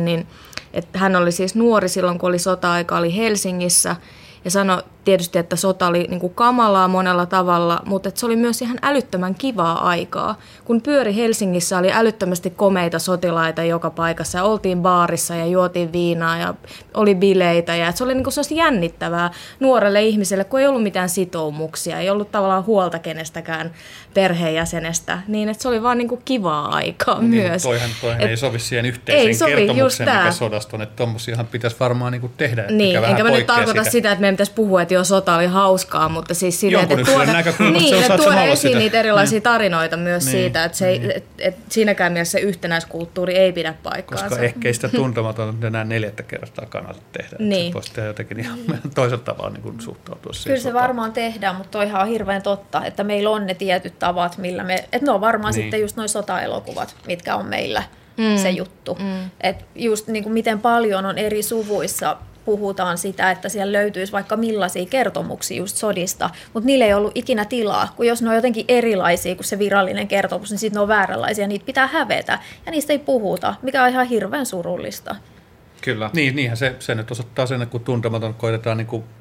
että hän oli siis nuori silloin, kun oli sota-aika, oli Helsingissä, ja sanoi tietysti, että sota oli niin kuin kamalaa monella tavalla, mutta että se oli myös ihan älyttömän kivaa aikaa. Kun pyöri Helsingissä, oli älyttömästi komeita sotilaita joka paikassa ja oltiin baarissa ja juotiin viinaa ja oli bileitä. Ja että se oli niin kuin sellaista jännittävää nuorelle ihmiselle, kun ei ollut mitään sitoumuksia, ei ollut tavallaan huolta kenestäkään perheenjäsenestä. Niin että se oli vaan niin kuin kivaa aikaa niin, myös. Toihan ei sovi siihen yhteiseen kertomukseen, mikä sodasta on. Että tommosiahan pitäisi varmaan niin kuin tehdä. Niin, enkä mä nyt tarkoita sitä, että meidän pitäisi puhua, että sota oli hauskaa, mutta siis silleen, että tuoda esiin niitä erilaisia tarinoita myös siitä, että, että siinäkään mielessä se yhtenäiskulttuuri ei pidä paikkaansa. Koska ehkä ei sitä tuntematonta enää 4. kertaa kannata tehdä. Niin. Se voisi tehdä jotenkin ihan toisella tavalla niin suhtautua siihen. Kyllä se varmaan tehdään, mutta toihan on hirveän totta, että meillä on ne tietyt tavat, millä että ne on varmaan sitten just nuo sotaelokuvat, mitkä on meillä se juttu. Että just niin kuin miten paljon on eri suvuissa puhutaan sitä, että siellä löytyisi vaikka millaisia kertomuksia just sodista, mutta niillä ei ollut ikinä tilaa, kun jos ne on jotenkin erilaisia kuin se virallinen kertomus, niin sitten ne on vääränlaisia, niitä pitää hävetä ja niistä ei puhuta, mikä on ihan hirveän surullista. Kyllä. Niinhän se nyt osoittaa sen, että kun tuntematon koitetaan niin kuin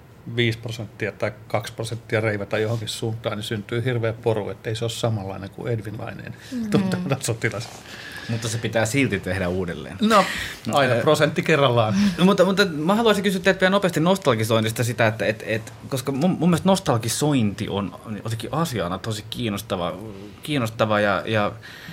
5% tai 2% reivata johonkin suuntaan, niin syntyy hirveä poru, että ei se ole samanlainen kuin Edwin Laineen tuntematon sotilas. Mutta se pitää silti tehdä uudelleen. No, aina prosentti kerrallaan. Mutta mä haluaisin kysyä teiltä vielä nopeasti nostalgisoinnista sitä, että koska mun mielestä nostalgisointi on jotenkin asiana tosi kiinnostava ja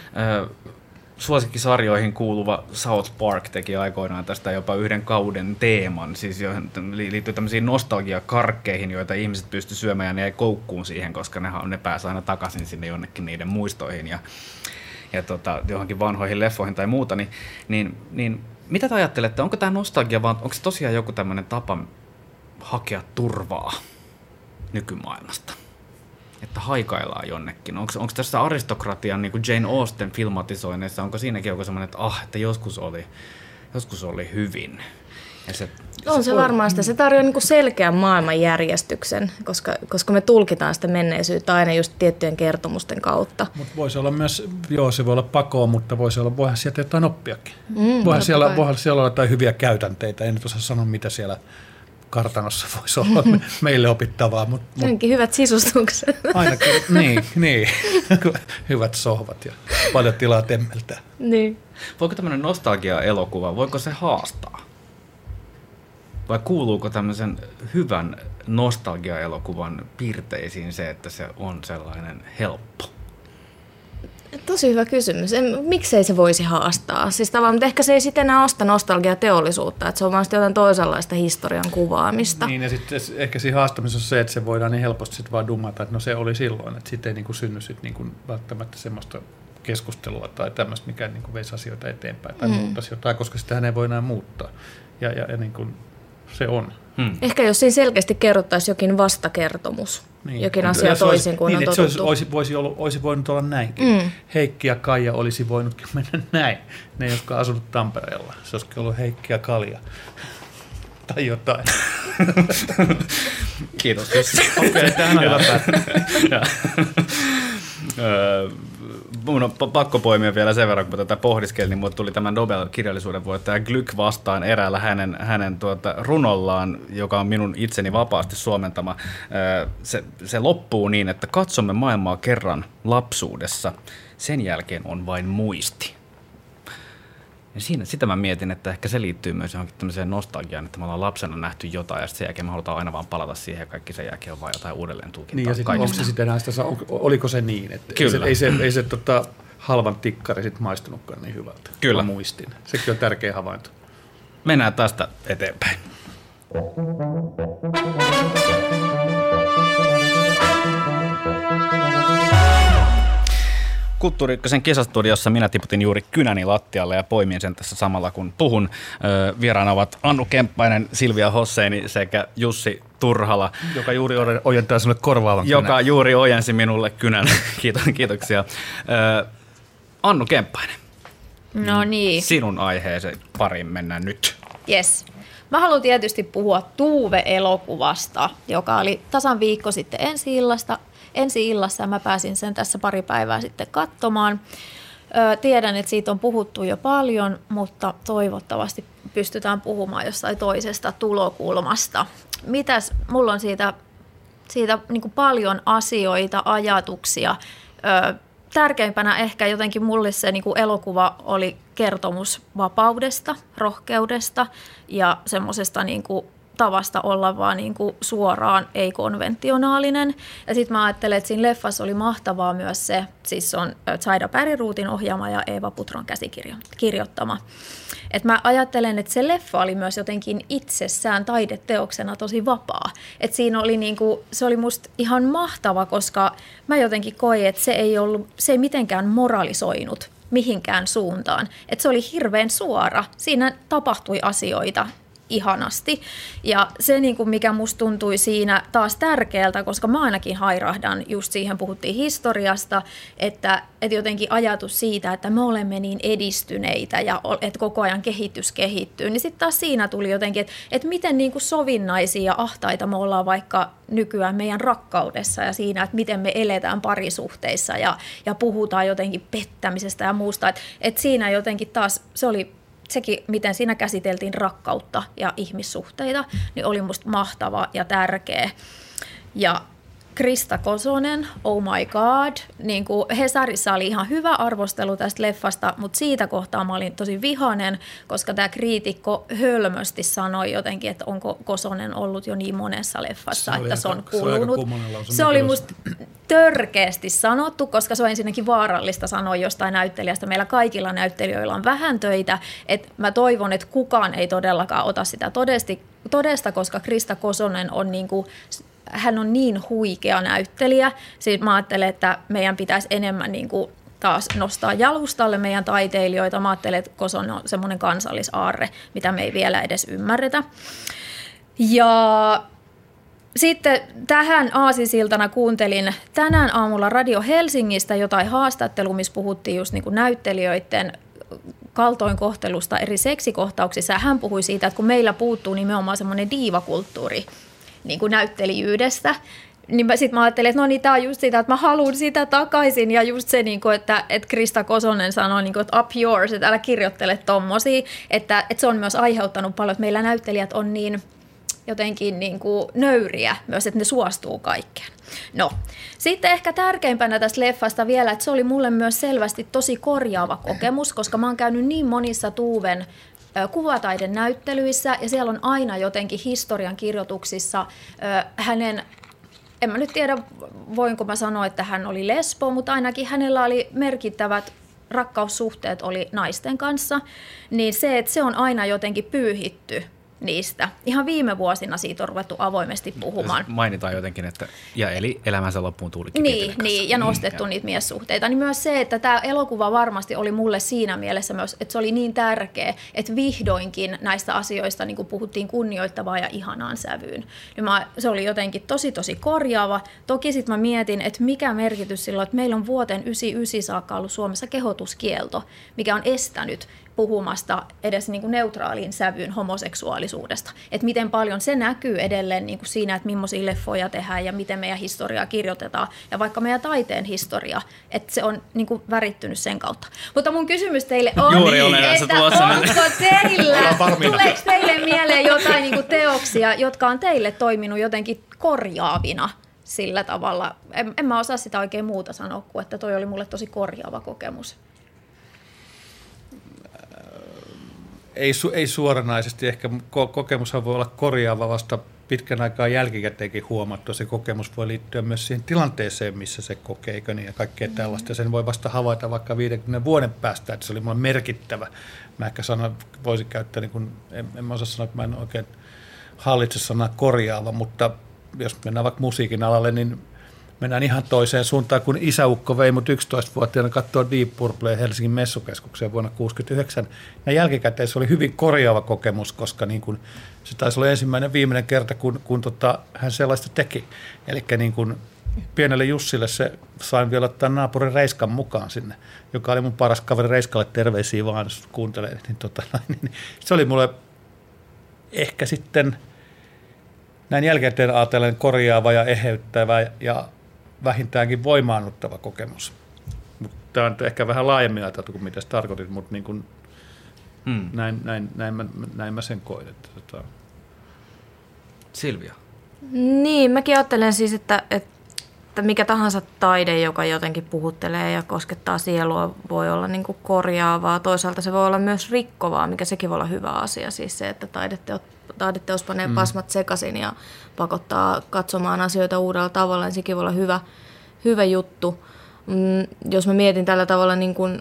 suosikkisarjoihin kuuluva South Park teki aikoinaan tästä jopa yhden kauden teeman, siis johon liittyy tämmöisiin nostalgiakarkkeihin, joita ihmiset pystyy syömään ja ne ei koukkuun siihen, koska ne pääsee aina takaisin sinne jonnekin niiden muistoihin ja johonkin vanhoihin leffoihin tai muuta, niin mitä te ajattelette, onko tämä nostalgia vaan, onko se tosiaan joku tämmöinen tapa hakea turvaa nykymaailmasta? Että haikaillaan jonnekin. Onko tässä aristokratian niin kuin Jane Austen filmatisoineissa, onko siinäkin joku semmoinen, että joskus oli hyvin. On se varmaan sitä. Se tarjoaa niin kuin selkeän maailmanjärjestyksen, koska me tulkitaan sitä menneisyyttä aina just tiettyjen kertomusten kautta. Mutta voisi olla myös, se voi olla pakoa, mutta voihan sieltä jotain oppiakin. Voihan siellä olla jotain hyviä käytänteitä. En nyt osaa sanoa, mitä siellä kartanossa voisi olla meille opittavaa. Jonkin hyvät sisustukset. Ainakin, niin. Hyvät sohvat ja paljon tilaa temmeltää. Niin. Voiko tämmöinen nostalgia-elokuva, voiko se haastaa? Vai kuuluuko tämmöisen hyvän nostalgia-elokuvan piirteisiin se, että se on sellainen helppo? Tosi hyvä kysymys. Miksei se voisi haastaa? Siis tavallaan, mutta ehkä se ei sitten enää osta nostalgiateollisuutta, että se on vaan jotain toisenlaista historian kuvaamista. Niin, ja sitten ehkä siinä haastamisessa on se, että se voidaan niin helposti sitten vaan dumata, että no se oli silloin, että sitten ei niinku synny sit niinku välttämättä semmoista keskustelua tai tämmöistä, mikä niinku veisi asioita eteenpäin tai muuttaisi jotain, koska sitähän ei voi enää muuttaa. Ja niin kuin se on. Ehkä jos siinä selkeästi kerrottaisiin jokin vastakertomus, jokin asia toisin kuin on totuttu. Olisi voinut olla näinkin. Heikki ja Kaija olisi voinutkin mennä näin. Ne, jotka on asunut Tampereella. Se olisikin ollut Heikki ja Kalja. Tai jotain. Kiitos. Okei, tähän on hyvä päättää. Mun on pakko poimia vielä sen verran, kun tätä pohdiskelin, niin mulle tuli tämä Nobel-kirjallisuuden voittaja Gluck vastaan eräällä hänen runollaan, joka on minun itseni vapaasti suomentama. Se loppuu niin, että katsomme maailmaa kerran lapsuudessa, sen jälkeen on vain muisti. Ja sitä mä mietin, että ehkä se liittyy myös johonkin tämmöiseen nostalgiaan, että me ollaan lapsena nähty jotain ja sen jälkeen me halutaan aina vaan palata siihen ja kaikki sen jälkeen on vaan jotain uudelleen tulkintaa. Niin ja sitten onko se sitten näistä, oliko se niin, että ei se halvan tikkari sitten maistunutkaan niin hyvältä. Kyllä. Mä muistin. Sekin on tärkeä havainto. Mennään tästä eteenpäin. Kulttuuri Ykkösen kisastudiossa minä tiputin juuri kynäni lattialle ja poimin sen tässä samalla kun puhun. Vieraana ovat Annu Kemppainen, Silvia Hosseini sekä Jussi Turhala. Joka juuri ojentaa sinulle korvaavan kynän. Joka juuri ojensi minulle kynän. Kiitoksia. Annu Kemppainen. No niin. Sinun aiheeseen pariin mennään nyt. Yes. Mä haluan tietysti puhua Tuuve-elokuvasta, joka oli tasan viikko sitten ensi-illassa ja mä pääsin sen tässä pari päivää sitten katsomaan. Tiedän, että siitä on puhuttu jo paljon, mutta toivottavasti pystytään puhumaan jostain toisesta tulokulmasta. Mulla on siitä niin kuin paljon asioita, ajatuksia. Tärkeimpänä ehkä jotenkin mulle se niin kuin elokuva oli kertomus vapaudesta, rohkeudesta ja semmoisesta niin kuin tavasta olla vaan niin kuin suoraan ei-konventionaalinen. Ja sitten mä ajattelen, että siinä leffassa oli mahtavaa myös se, siis on Zaida Päriruutin ohjaama ja Eeva Putron käsikirjoittama. Et mä ajattelen, että se leffa oli myös jotenkin itsessään taideteoksena tosi vapaa. Et siinä oli niinku, se oli musta ihan mahtava, koska mä jotenkin koin, että se ei mitenkään moralisoinut mihinkään suuntaan. Et se oli hirveän suora. Siinä tapahtui asioita ihanasti. Ja se, niin kuin mikä musta tuntui siinä taas tärkeältä, koska mä ainakin hairahdan, just siihen puhuttiin historiasta, että jotenkin ajatus siitä, että me olemme niin edistyneitä ja että koko ajan kehitys kehittyy, niin sitten taas siinä tuli jotenkin, että miten niin kuin sovinnaisia ja ahtaita me ollaan vaikka nykyään meidän rakkaudessa ja siinä, että miten me eletään parisuhteissa ja puhutaan jotenkin pettämisestä ja muusta. Että siinä jotenkin taas se oli sekin, miten siinä käsiteltiin rakkautta ja ihmissuhteita, niin oli musta mahtava ja tärkeä. Ja Krista Kosonen, oh my god, niin kuin Hesarissa oli ihan hyvä arvostelu tästä leffasta, mutta siitä kohtaa mä olin tosi vihainen, koska tämä kriitikko hölmösti sanoi jotenkin, että onko Kosonen ollut jo niin monessa leffassa, että se on kulunut. Se oli musta törkeästi sanottu, koska se on ensinnäkin vaarallista sanoa jostain näyttelijästä. Meillä kaikilla näyttelijöillä on vähän töitä, että mä toivon, että kukaan ei todellakaan ota sitä todesta, koska Krista Kosonen on niinku, hän on niin huikea näyttelijä. Siis mä ajattelen, että meidän pitäisi enemmän niinku taas nostaa jalustalle meidän taiteilijoita. Mä ajattelen, että Kosonen on semmoinen kansallisaarre, mitä me ei vielä edes ymmärretä. Ja sitten tähän aasinsiltana kuuntelin tänään aamulla Radio Helsingistä jotain haastattelua, missä puhuttiin just niin kuin näyttelijöiden kaltoinkohtelusta eri seksikohtauksissa. Ja hän puhui siitä, että kun meillä puuttuu nimenomaan semmoinen diivakulttuuri niin kuin näyttelijyydestä, niin sitten mä ajattelin, että no niin, tämä on just sitä, että mä haluan sitä takaisin. Ja just se, niin kuin, että Krista Kosonen sanoi, niin kuin, että up yours, että älä kirjoittele tommosia. Että se on myös aiheuttanut paljon, että meillä näyttelijät on niin jotenkin niin kuin nöyriä myös, että ne suostuu kaikkeen. No, sitten ehkä tärkeimpänä tästä leffasta vielä, että se oli mulle myös selvästi tosi korjaava kokemus, koska mä oon käynyt niin monissa Tuven kuvataiden näyttelyissä ja siellä on aina jotenkin historian kirjoituksissa hänen, en mä nyt tiedä voinko mä sanoa, että hän oli lesbo, mutta ainakin hänellä oli merkittävät rakkaussuhteet oli naisten kanssa, niin se, että se on aina jotenkin pyyhitty niistä. Ihan viime vuosina siitä on ruvettu avoimesti puhumaan. Mainitaan jotenkin, että ja eli elämänsä loppuun tuulikin. Niin, ja nostettu niitä miessuhteita. Niin myös se, että tämä elokuva varmasti oli mulle siinä mielessä myös, että se oli niin tärkeä, että vihdoinkin näistä asioista niin kuin puhuttiin kunnioittavaan ja ihanaan sävyyn. Se oli jotenkin tosi korjaava. Toki sitten mä mietin, että mikä merkitys silloin, että meillä on vuoteen 1999 saakka ollut Suomessa kehotuskielto, mikä on estänyt puhumasta edes niin kuin neutraaliin sävyyn homoseksuaalisuudesta. Että miten paljon se näkyy edelleen niin kuin siinä, että millaisia leffoja tehdään ja miten meidän historiaa kirjoitetaan. Ja vaikka meidän taiteen historia, että se on niin kuin värittynyt sen kautta. Mutta mun kysymys teille on, että tuleeko teille mieleen jotain niin kuin teoksia, jotka on teille toiminut jotenkin korjaavina sillä tavalla? En mä osaa sitä oikein muuta sanoa kuin, että toi oli mulle tosi korjaava kokemus. Ei suoranaisesti. Ehkä kokemushan voi olla korjaava vasta pitkän aikaa jälkikäteenkin huomattu. Se kokemus voi liittyä myös siihen tilanteeseen, missä se kokee ja kaikkea tällaista. Ja sen voi vasta havaita vaikka 50 vuoden päästä, että se oli mulle merkittävä. Mä ehkä voisin käyttää, niin kuin, en mä osaa sanoa, että mä en oikein hallitse sanaa korjaava, mutta jos mennään vaikka musiikin alalle, niin mennään ihan toiseen suuntaan, kun isäukko vei mut 11-vuotiaana katsoa Deep Purplea Helsingin messukeskukseen vuonna 1969. Ja jälkikäteen se oli hyvin korjaava kokemus, koska niin kun, se taisi olla ensimmäinen viimeinen kerta, kun hän sellaista teki. Eli niin kun pienelle Jussille se sain vielä ottaa naapurin Reiskan mukaan sinne, joka oli mun paras kaveri. Reiskalle terveisiä vaan, jos kuuntelee. Niin se oli mulle ehkä sitten näin jälkikäteen ajatellen korjaava ja eheyttävä ja vähintäänkin voimaannuttava kokemus. Tämä on ehkä vähän laajemmin ajateltu kuin mitä tarkoitit, mutta niin kuin näin mä sen koin. Silvia. Niin, mäkin ajattelen siis, että mikä tahansa taide, joka jotenkin puhuttelee ja koskettaa sielua, voi olla niin kuin korjaavaa. Toisaalta se voi olla myös rikkovaa, mikä sekin voi olla hyvä asia. Siis se, että taideteos panee pasmat sekaisin ja pakottaa katsomaan asioita uudella tavalla, niin sekin voi olla hyvä juttu. Jos mä mietin tällä tavalla niin kuin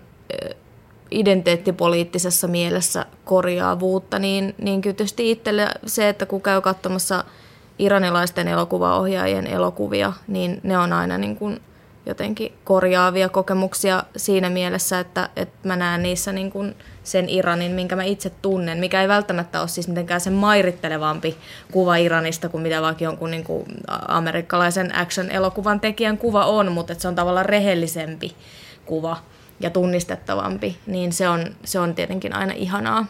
identiteettipoliittisessa mielessä korjaavuutta, niin kyllä tietysti itselle se, että kun käy katsomassa iranilaisten elokuvaohjaajien elokuvia, niin ne on aina niin kuin jotenkin korjaavia kokemuksia siinä mielessä, että mä näen niissä niin kuin sen Iranin, minkä mä itse tunnen, mikä ei välttämättä ole siis mitenkään sen mairittelevampi kuva Iranista kuin mitä vaikka jonkun niin kuin amerikkalaisen action-elokuvan tekijän kuva on, mutta että se on tavallaan rehellisempi kuva ja tunnistettavampi, niin se on tietenkin aina ihanaa.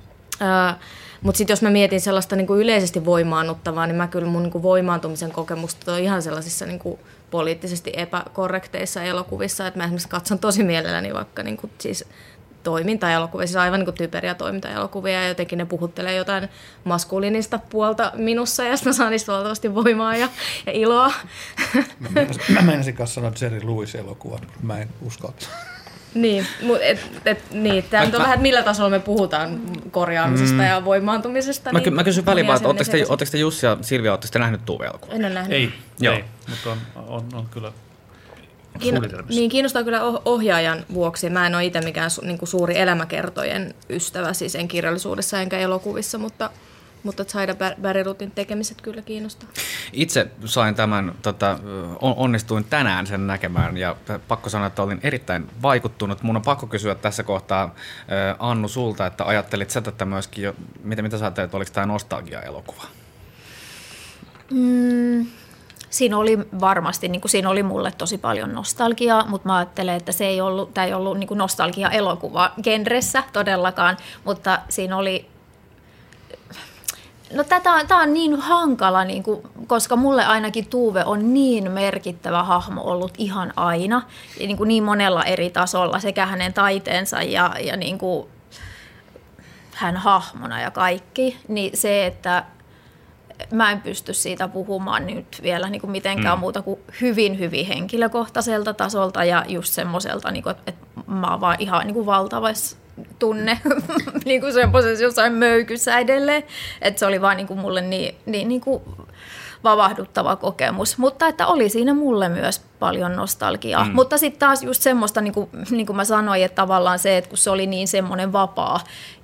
Mutta sitten jos mä mietin sellaista niinku yleisesti voimaannuttavaa, niin mä kyllä mun niinku voimaantumisen kokemusta on ihan sellaisissa niinku poliittisesti epäkorrekteissa elokuvissa, että mä esimerkiksi katson tosi mielelläni vaikka niinku siis toimintaelokuvia, siis aivan niinku typeriä toimintaelokuvia, ja jotenkin ne puhuttelee jotain maskuliinista puolta minussa, ja sitten mä saan niistä valtavasti voimaa ja iloa. Mä menisin kanssa sanoa Jerry Lewis-elokuva, mä en uskalta. Niin, tämä on vähän, että millä tasolla me puhutaan korjaamisesta ja voimaantumisesta. Mä kysyn väliin, että ootteko te Jussi ja Silvia, ootteko te nähnyt Tuve-elokuvan? En ole nähnyt. Ei, mutta on kyllä suunnitelmissa. Niin, kiinnostaa kyllä ohjaajan vuoksi. Mä en ole itse mikään niinku suuri elämäkertojen ystävä, siis en kirjallisuudessa enkä elokuvissa, mutta Saida Bergrutin tekemiset kyllä kiinnostaa. Itse sain tämän, onnistuin tänään sen näkemään ja pakko sanoa, että olin erittäin vaikuttunut. Mun on pakko kysyä tässä kohtaa, Annu, sulta, että ajattelit sä tätä myöskin jo, mitä sä ajattelit, oliko tämä nostalgia-elokuva? Siinä oli varmasti, niin kuin siinä oli mulle tosi paljon nostalgiaa, mutta mä ajattelen, että tämä ei ollut niin kuin nostalgia-elokuva genressä todellakaan, mutta siinä oli. No tämä on niin hankala, niin kuin, koska mulle ainakin Tuve on niin merkittävä hahmo ollut ihan aina, ja niin monella eri tasolla, sekä hänen taiteensa ja niin kuin hän hahmona ja kaikki, niin se, että mä en pysty siitä puhumaan nyt vielä niin kuin mitenkään muuta kuin hyvin, hyvin henkilökohtaiselta tasolta ja just semmoiselta, niin että mä oon vaan ihan niin kuin valtavassa tunne niin kuin semmoisessa jossain möykyssä edelleen, että se oli vaan niin kuin mulle niin kuin vavahduttava kokemus, mutta että oli siinä mulle myös paljon nostalgiaa, mutta sitten taas just semmoista, niin kuin mä sanoin, että tavallaan se, että kun se oli niin semmoinen vapaa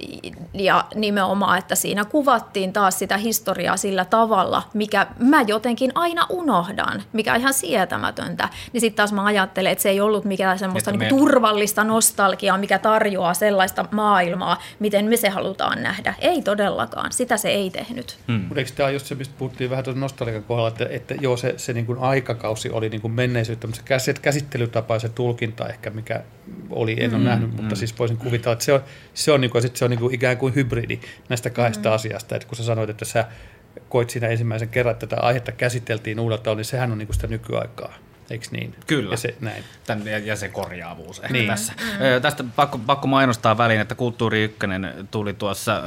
ja nimenomaan, että siinä kuvattiin taas sitä historiaa sillä tavalla, mikä mä jotenkin aina unohdan, mikä on ihan sietämätöntä, niin sitten taas mä ajattelen, että se ei ollut mikään semmoista niin kuin turvallista nostalgiaa, mikä tarjoaa sellaista maailmaa, miten me se halutaan nähdä. Ei todellakaan, sitä se ei tehnyt. Mutta eikö tämä just se, mistä puhuttiin vähän tuossa nostalgian kohdalla, että joo, se niin kuin aikakausi oli niin kuin menneisyyttä, mutta se käsittelytapa ja se tulkinta ehkä, mikä oli, en ole nähnyt, mutta siis voisin kuvitella, että se on niin kuin ikään kuin hybridi näistä kahdesta asiasta. Että kun sä sanoit, että sä koit siinä ensimmäisen kerran, että tätä aihetta käsiteltiin uudella tavalla, niin sehän on niin kuin sitä nykyaikaa. Eikö niin? Kyllä. Ja se, näin. Ja se korjaavuus ehkä tässä. Tästä pakko mainostaa väliin, että Kulttuuri Ykkönen tuli tuossa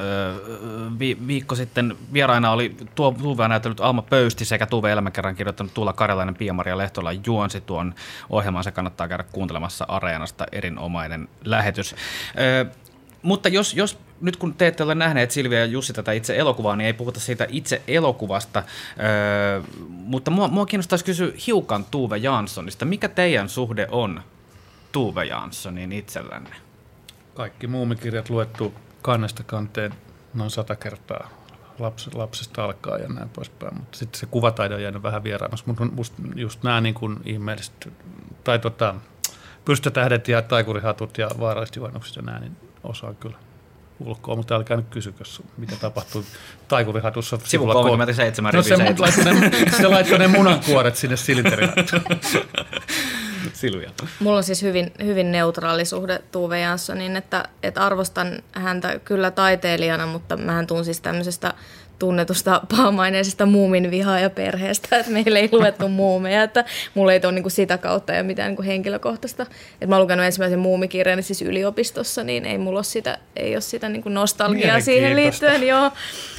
viikko sitten. Vieraina oli Tuve näytellyt Alma Pöysti sekä Tuve elämäkerran kirjoittanut Tuula Karjalainen, Pia-Maria Lehtola juonsi tuon ohjelman. Se kannattaa käydä kuuntelemassa Areenasta, erinomainen lähetys. Mutta jos nyt kun te ette ole nähneet Silvia ja Jussi tätä itse elokuvaa, niin ei puhuta siitä itse elokuvasta, mutta mua kiinnostaisi kysyä hiukan Tuve Janssonista. Mikä teidän suhde on Tuve Janssonin itsellänne? Kaikki muumikirjat luettu kannesta kanteen noin 100 kertaa lapsesta alkaa ja näin poispäin, mutta sitten se kuvataide on jäänyt vähän vieraamassa, mutta just nämä niin kuin ihmeelliset, tai Pyrstötähdet ja Taikurihatut ja Vaaralliset juhannukset ja nämä, niin osaan kyllä ulkoa, mutta älkää nyt kysykö, mitä tapahtui Taikurihatussa. Sivu 37, rivi 7. Se laittoi ne munankuoret sinne silinterihattuun. Silvia. Mulla on siis hyvin neutraali suhde Tuve Janssoniin, että arvostan häntä kyllä taiteilijana, mutta mähän tuun siis tämmöisestä tunnetusta pahamaineisesta muumin vihaajaperheestä, että meillä ei luettu muumeja, että mulla ei ole niin kuin sitä kautta ja mitään niin kuin henkilökohtaista. Että mä oon lukenut ensimmäisen muumikirjani siis yliopistossa, niin ei mulla ole sitä niin kuin nostalgiaa siihen liittyen. Joo.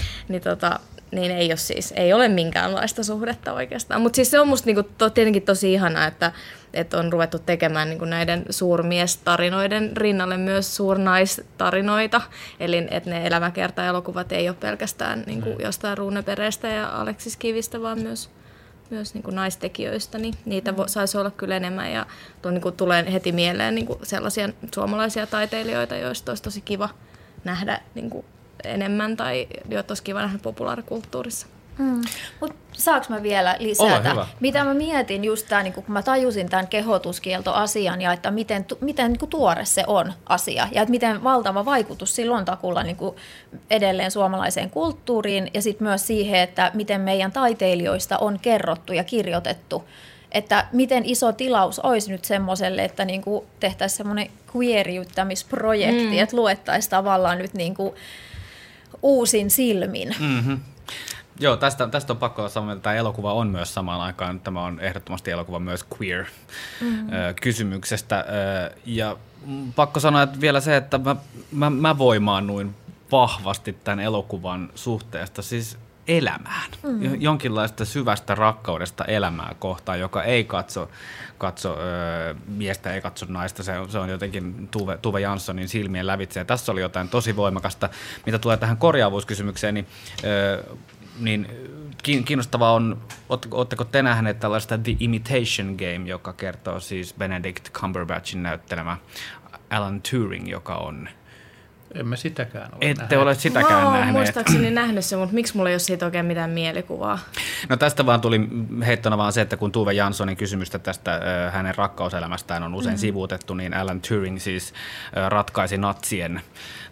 Niin ei ole minkäänlaista suhdetta oikeastaan. Mutta siis se on musta niinku tietenkin tosi ihanaa, että on ruvettu tekemään niinku näiden suurmiestarinoiden rinnalle myös suurnaistarinoita. Eli että ne elämäkerta-elokuvat ei ole pelkästään niinku jostain Runebergistä ja Aleksis Kivistä, vaan myös niinku naistekijöistä. Niin niitä saisi olla kyllä enemmän. Ja niinku tulee heti mieleen niinku sellaisia suomalaisia taiteilijoita, joista olisi tosi kiva nähdä niinku enemmän tai joita olisi kiva nähdä populaarikulttuurissa. Mutta saanko mä vielä lisätä? Mitä mä mietin just tämän, niin kun mä tajusin tämän kehotuskieltoasian ja että miten niin kuin tuore se on asia ja että miten valtava vaikutus sillä on takulla niin kuin edelleen suomalaiseen kulttuuriin ja sitten myös siihen, että miten meidän taiteilijoista on kerrottu ja kirjoitettu. Että miten iso tilaus olisi nyt semmoiselle, että niin kuin tehtäisiin semmoinen queeriyttämisprojekti, että luettaisiin tavallaan nyt niin kuin uusin silmin. Mm-hmm. Joo, tästä on pakko sanoa, että tämä elokuva on myös samaan aikaan. Tämä on ehdottomasti elokuva myös queer-kysymyksestä. Ja pakko sanoa että vielä se, että mä voimaannuin vahvasti tämän elokuvan suhteesta siis elämään. Jonkinlaista syvästä rakkaudesta elämää kohtaan, joka ei katso miestä, ei katso naista. Se on jotenkin Tuve Janssonin silmien lävitse. Ja tässä oli jotain tosi voimakasta. Mitä tulee tähän korjaavuuskysymykseen, niin kiinnostavaa on, ootteko te nähneet tällaista The Imitation Game, joka kertoo siis Benedict Cumberbatchin näyttelemä Alan Turing, joka on... Emme sitäkään ole Ette nähneet. ole sitäkään nähneet. Muistaakseni nähnyt se, mutta miksi mulla ei ole siitä oikein mitään mielikuvaa? No tästä vaan tuli heittona vaan se, että kun Tuve Janssonin kysymystä tästä hänen rakkauselämästään on usein sivuutettu, niin Alan Turing siis ratkaisi natsien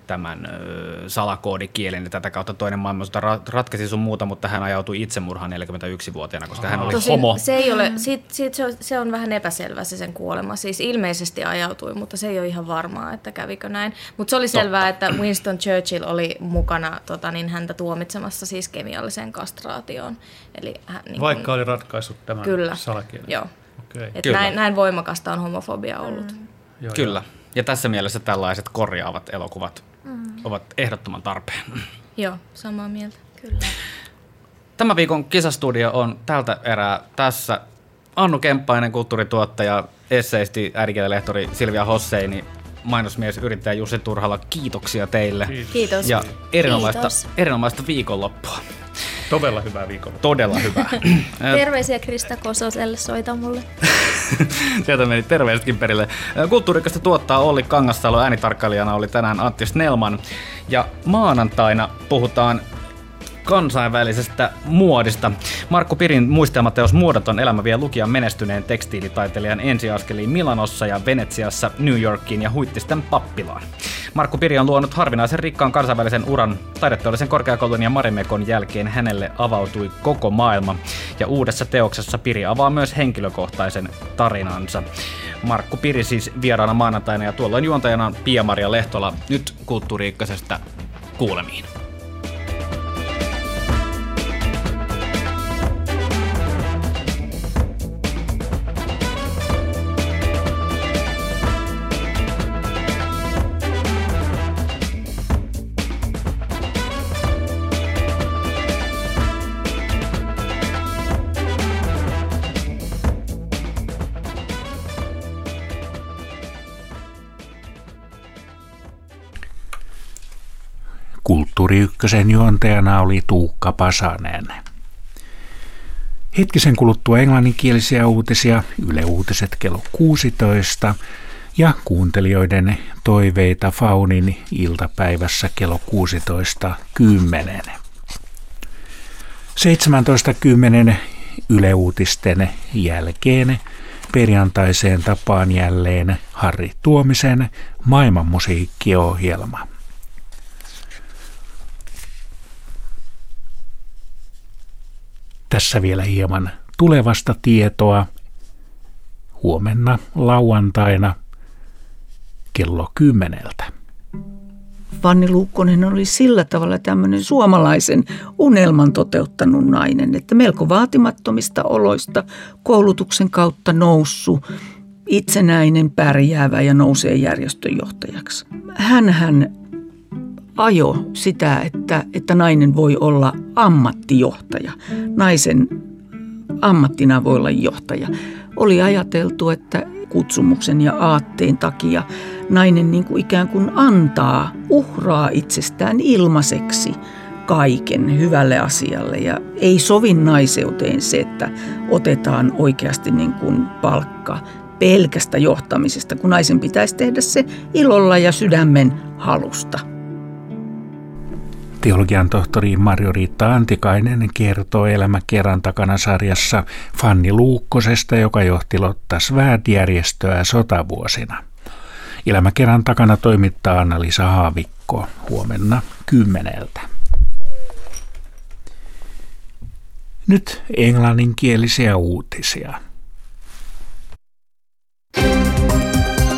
tämän salakoodikielen ja tätä kautta toinen maailmansota ratkaisi sun muuta, mutta hän ajautui itsemurhaan 41-vuotiaana, koska hän oli homo. Se ei ole, se on vähän epäselvä se sen kuolema. Siis ilmeisesti ajautui, mutta se ei ole ihan varmaa, että kävikö näin. Mutta se oli selvää, että Winston Churchill oli mukana häntä tuomitsemassa siis kemialliseen kastraatioon. Eli vaikka oli ratkaissut tämän salakielen. Joo. Okay. Näin voimakasta on homofobia ollut. Kyllä. Ja tässä mielessä tällaiset korjaavat elokuvat ovat ehdottoman tarpeen. Joo, samaa mieltä. Kyllä. Tämän viikon Kisastudio on tältä erää tässä. Annu Kemppainen, kulttuurituottaja, esseisti, äidinkielilehtori Silvia Hosseini, mainosmies, yrittäjä Jussi Turhala. Kiitoksia teille. Kiitos. Ja erinomaista viikonloppua. Todella hyvää viikolla. Todella hyvää. Terveisiä Krista Kososelle, soita mulle. Sieltä meni terveisetkin perille. Kulttuuri-Ykköstä tuottaa Olli Kangassalo, äänitarkkailijana oli tänään Antti Snellman. Ja maanantaina puhutaan kansainvälisestä muodista. Markku Pirin muistelmateos Muodoton elämä vie lukijan menestyneen tekstiilitaiteilijan ensiaskeliin Milanossa ja Venetsiassa, New Yorkiin ja Huittisten pappilaan. Markku Piri on luonut harvinaisen rikkaan kansainvälisen uran. Taideteollisen korkeakoulun ja Marimekon jälkeen hänelle avautui koko maailma. Ja uudessa teoksessa Piri avaa myös henkilökohtaisen tarinansa. Markku Piri siis vieraana maanantaina ja tuolloin juontajana on Pia-Maria Lehtola. Nyt Kulttuuri Ykkösestä kuulemiin. Kulttuuri Ykkösen juontajana oli Tuukka Pasanen. Hetkisen kuluttua englanninkielisiä uutisia, Yle Uutiset kello 16 ja kuuntelijoiden toiveita Faunin iltapäivässä kello 16.10. 17.10 Yle Uutisten jälkeen perjantaiseen tapaan jälleen Harri Tuomisen maailmanmusiikkiohjelma. Tässä vielä hieman tulevasta tietoa. Huomenna lauantaina kello 10. Fanny Luukkonen oli sillä tavalla tämmöinen suomalaisen unelman toteuttanut nainen, että melko vaatimattomista oloista koulutuksen kautta noussut, itsenäinen, pärjäävä ja nousee järjestöjohtajaksi. Hänhän ajo sitä, että nainen voi olla ammattijohtaja. Naisen ammattina voi olla johtaja. Oli ajateltu, että kutsumuksen ja aatteen takia nainen niin kuin ikään kuin uhraa itsestään ilmaiseksi kaiken hyvälle asialle. Ja ei sovi naiseuteen se, että otetaan oikeasti niin kuin palkka pelkästä johtamisesta, kun naisen pitäisi tehdä se ilolla ja sydämen halusta. Teologian tohtori Marjo-Riitta Antikainen kertoo Elämäkerran takana -sarjassa Fanny Luukkosesta, joka johti Lotta Svärd-järjestöä sotavuosina. Elämäkerran takana toimittaa Anna-Liisa Haavikko huomenna 10. Nyt englanninkielisiä uutisia.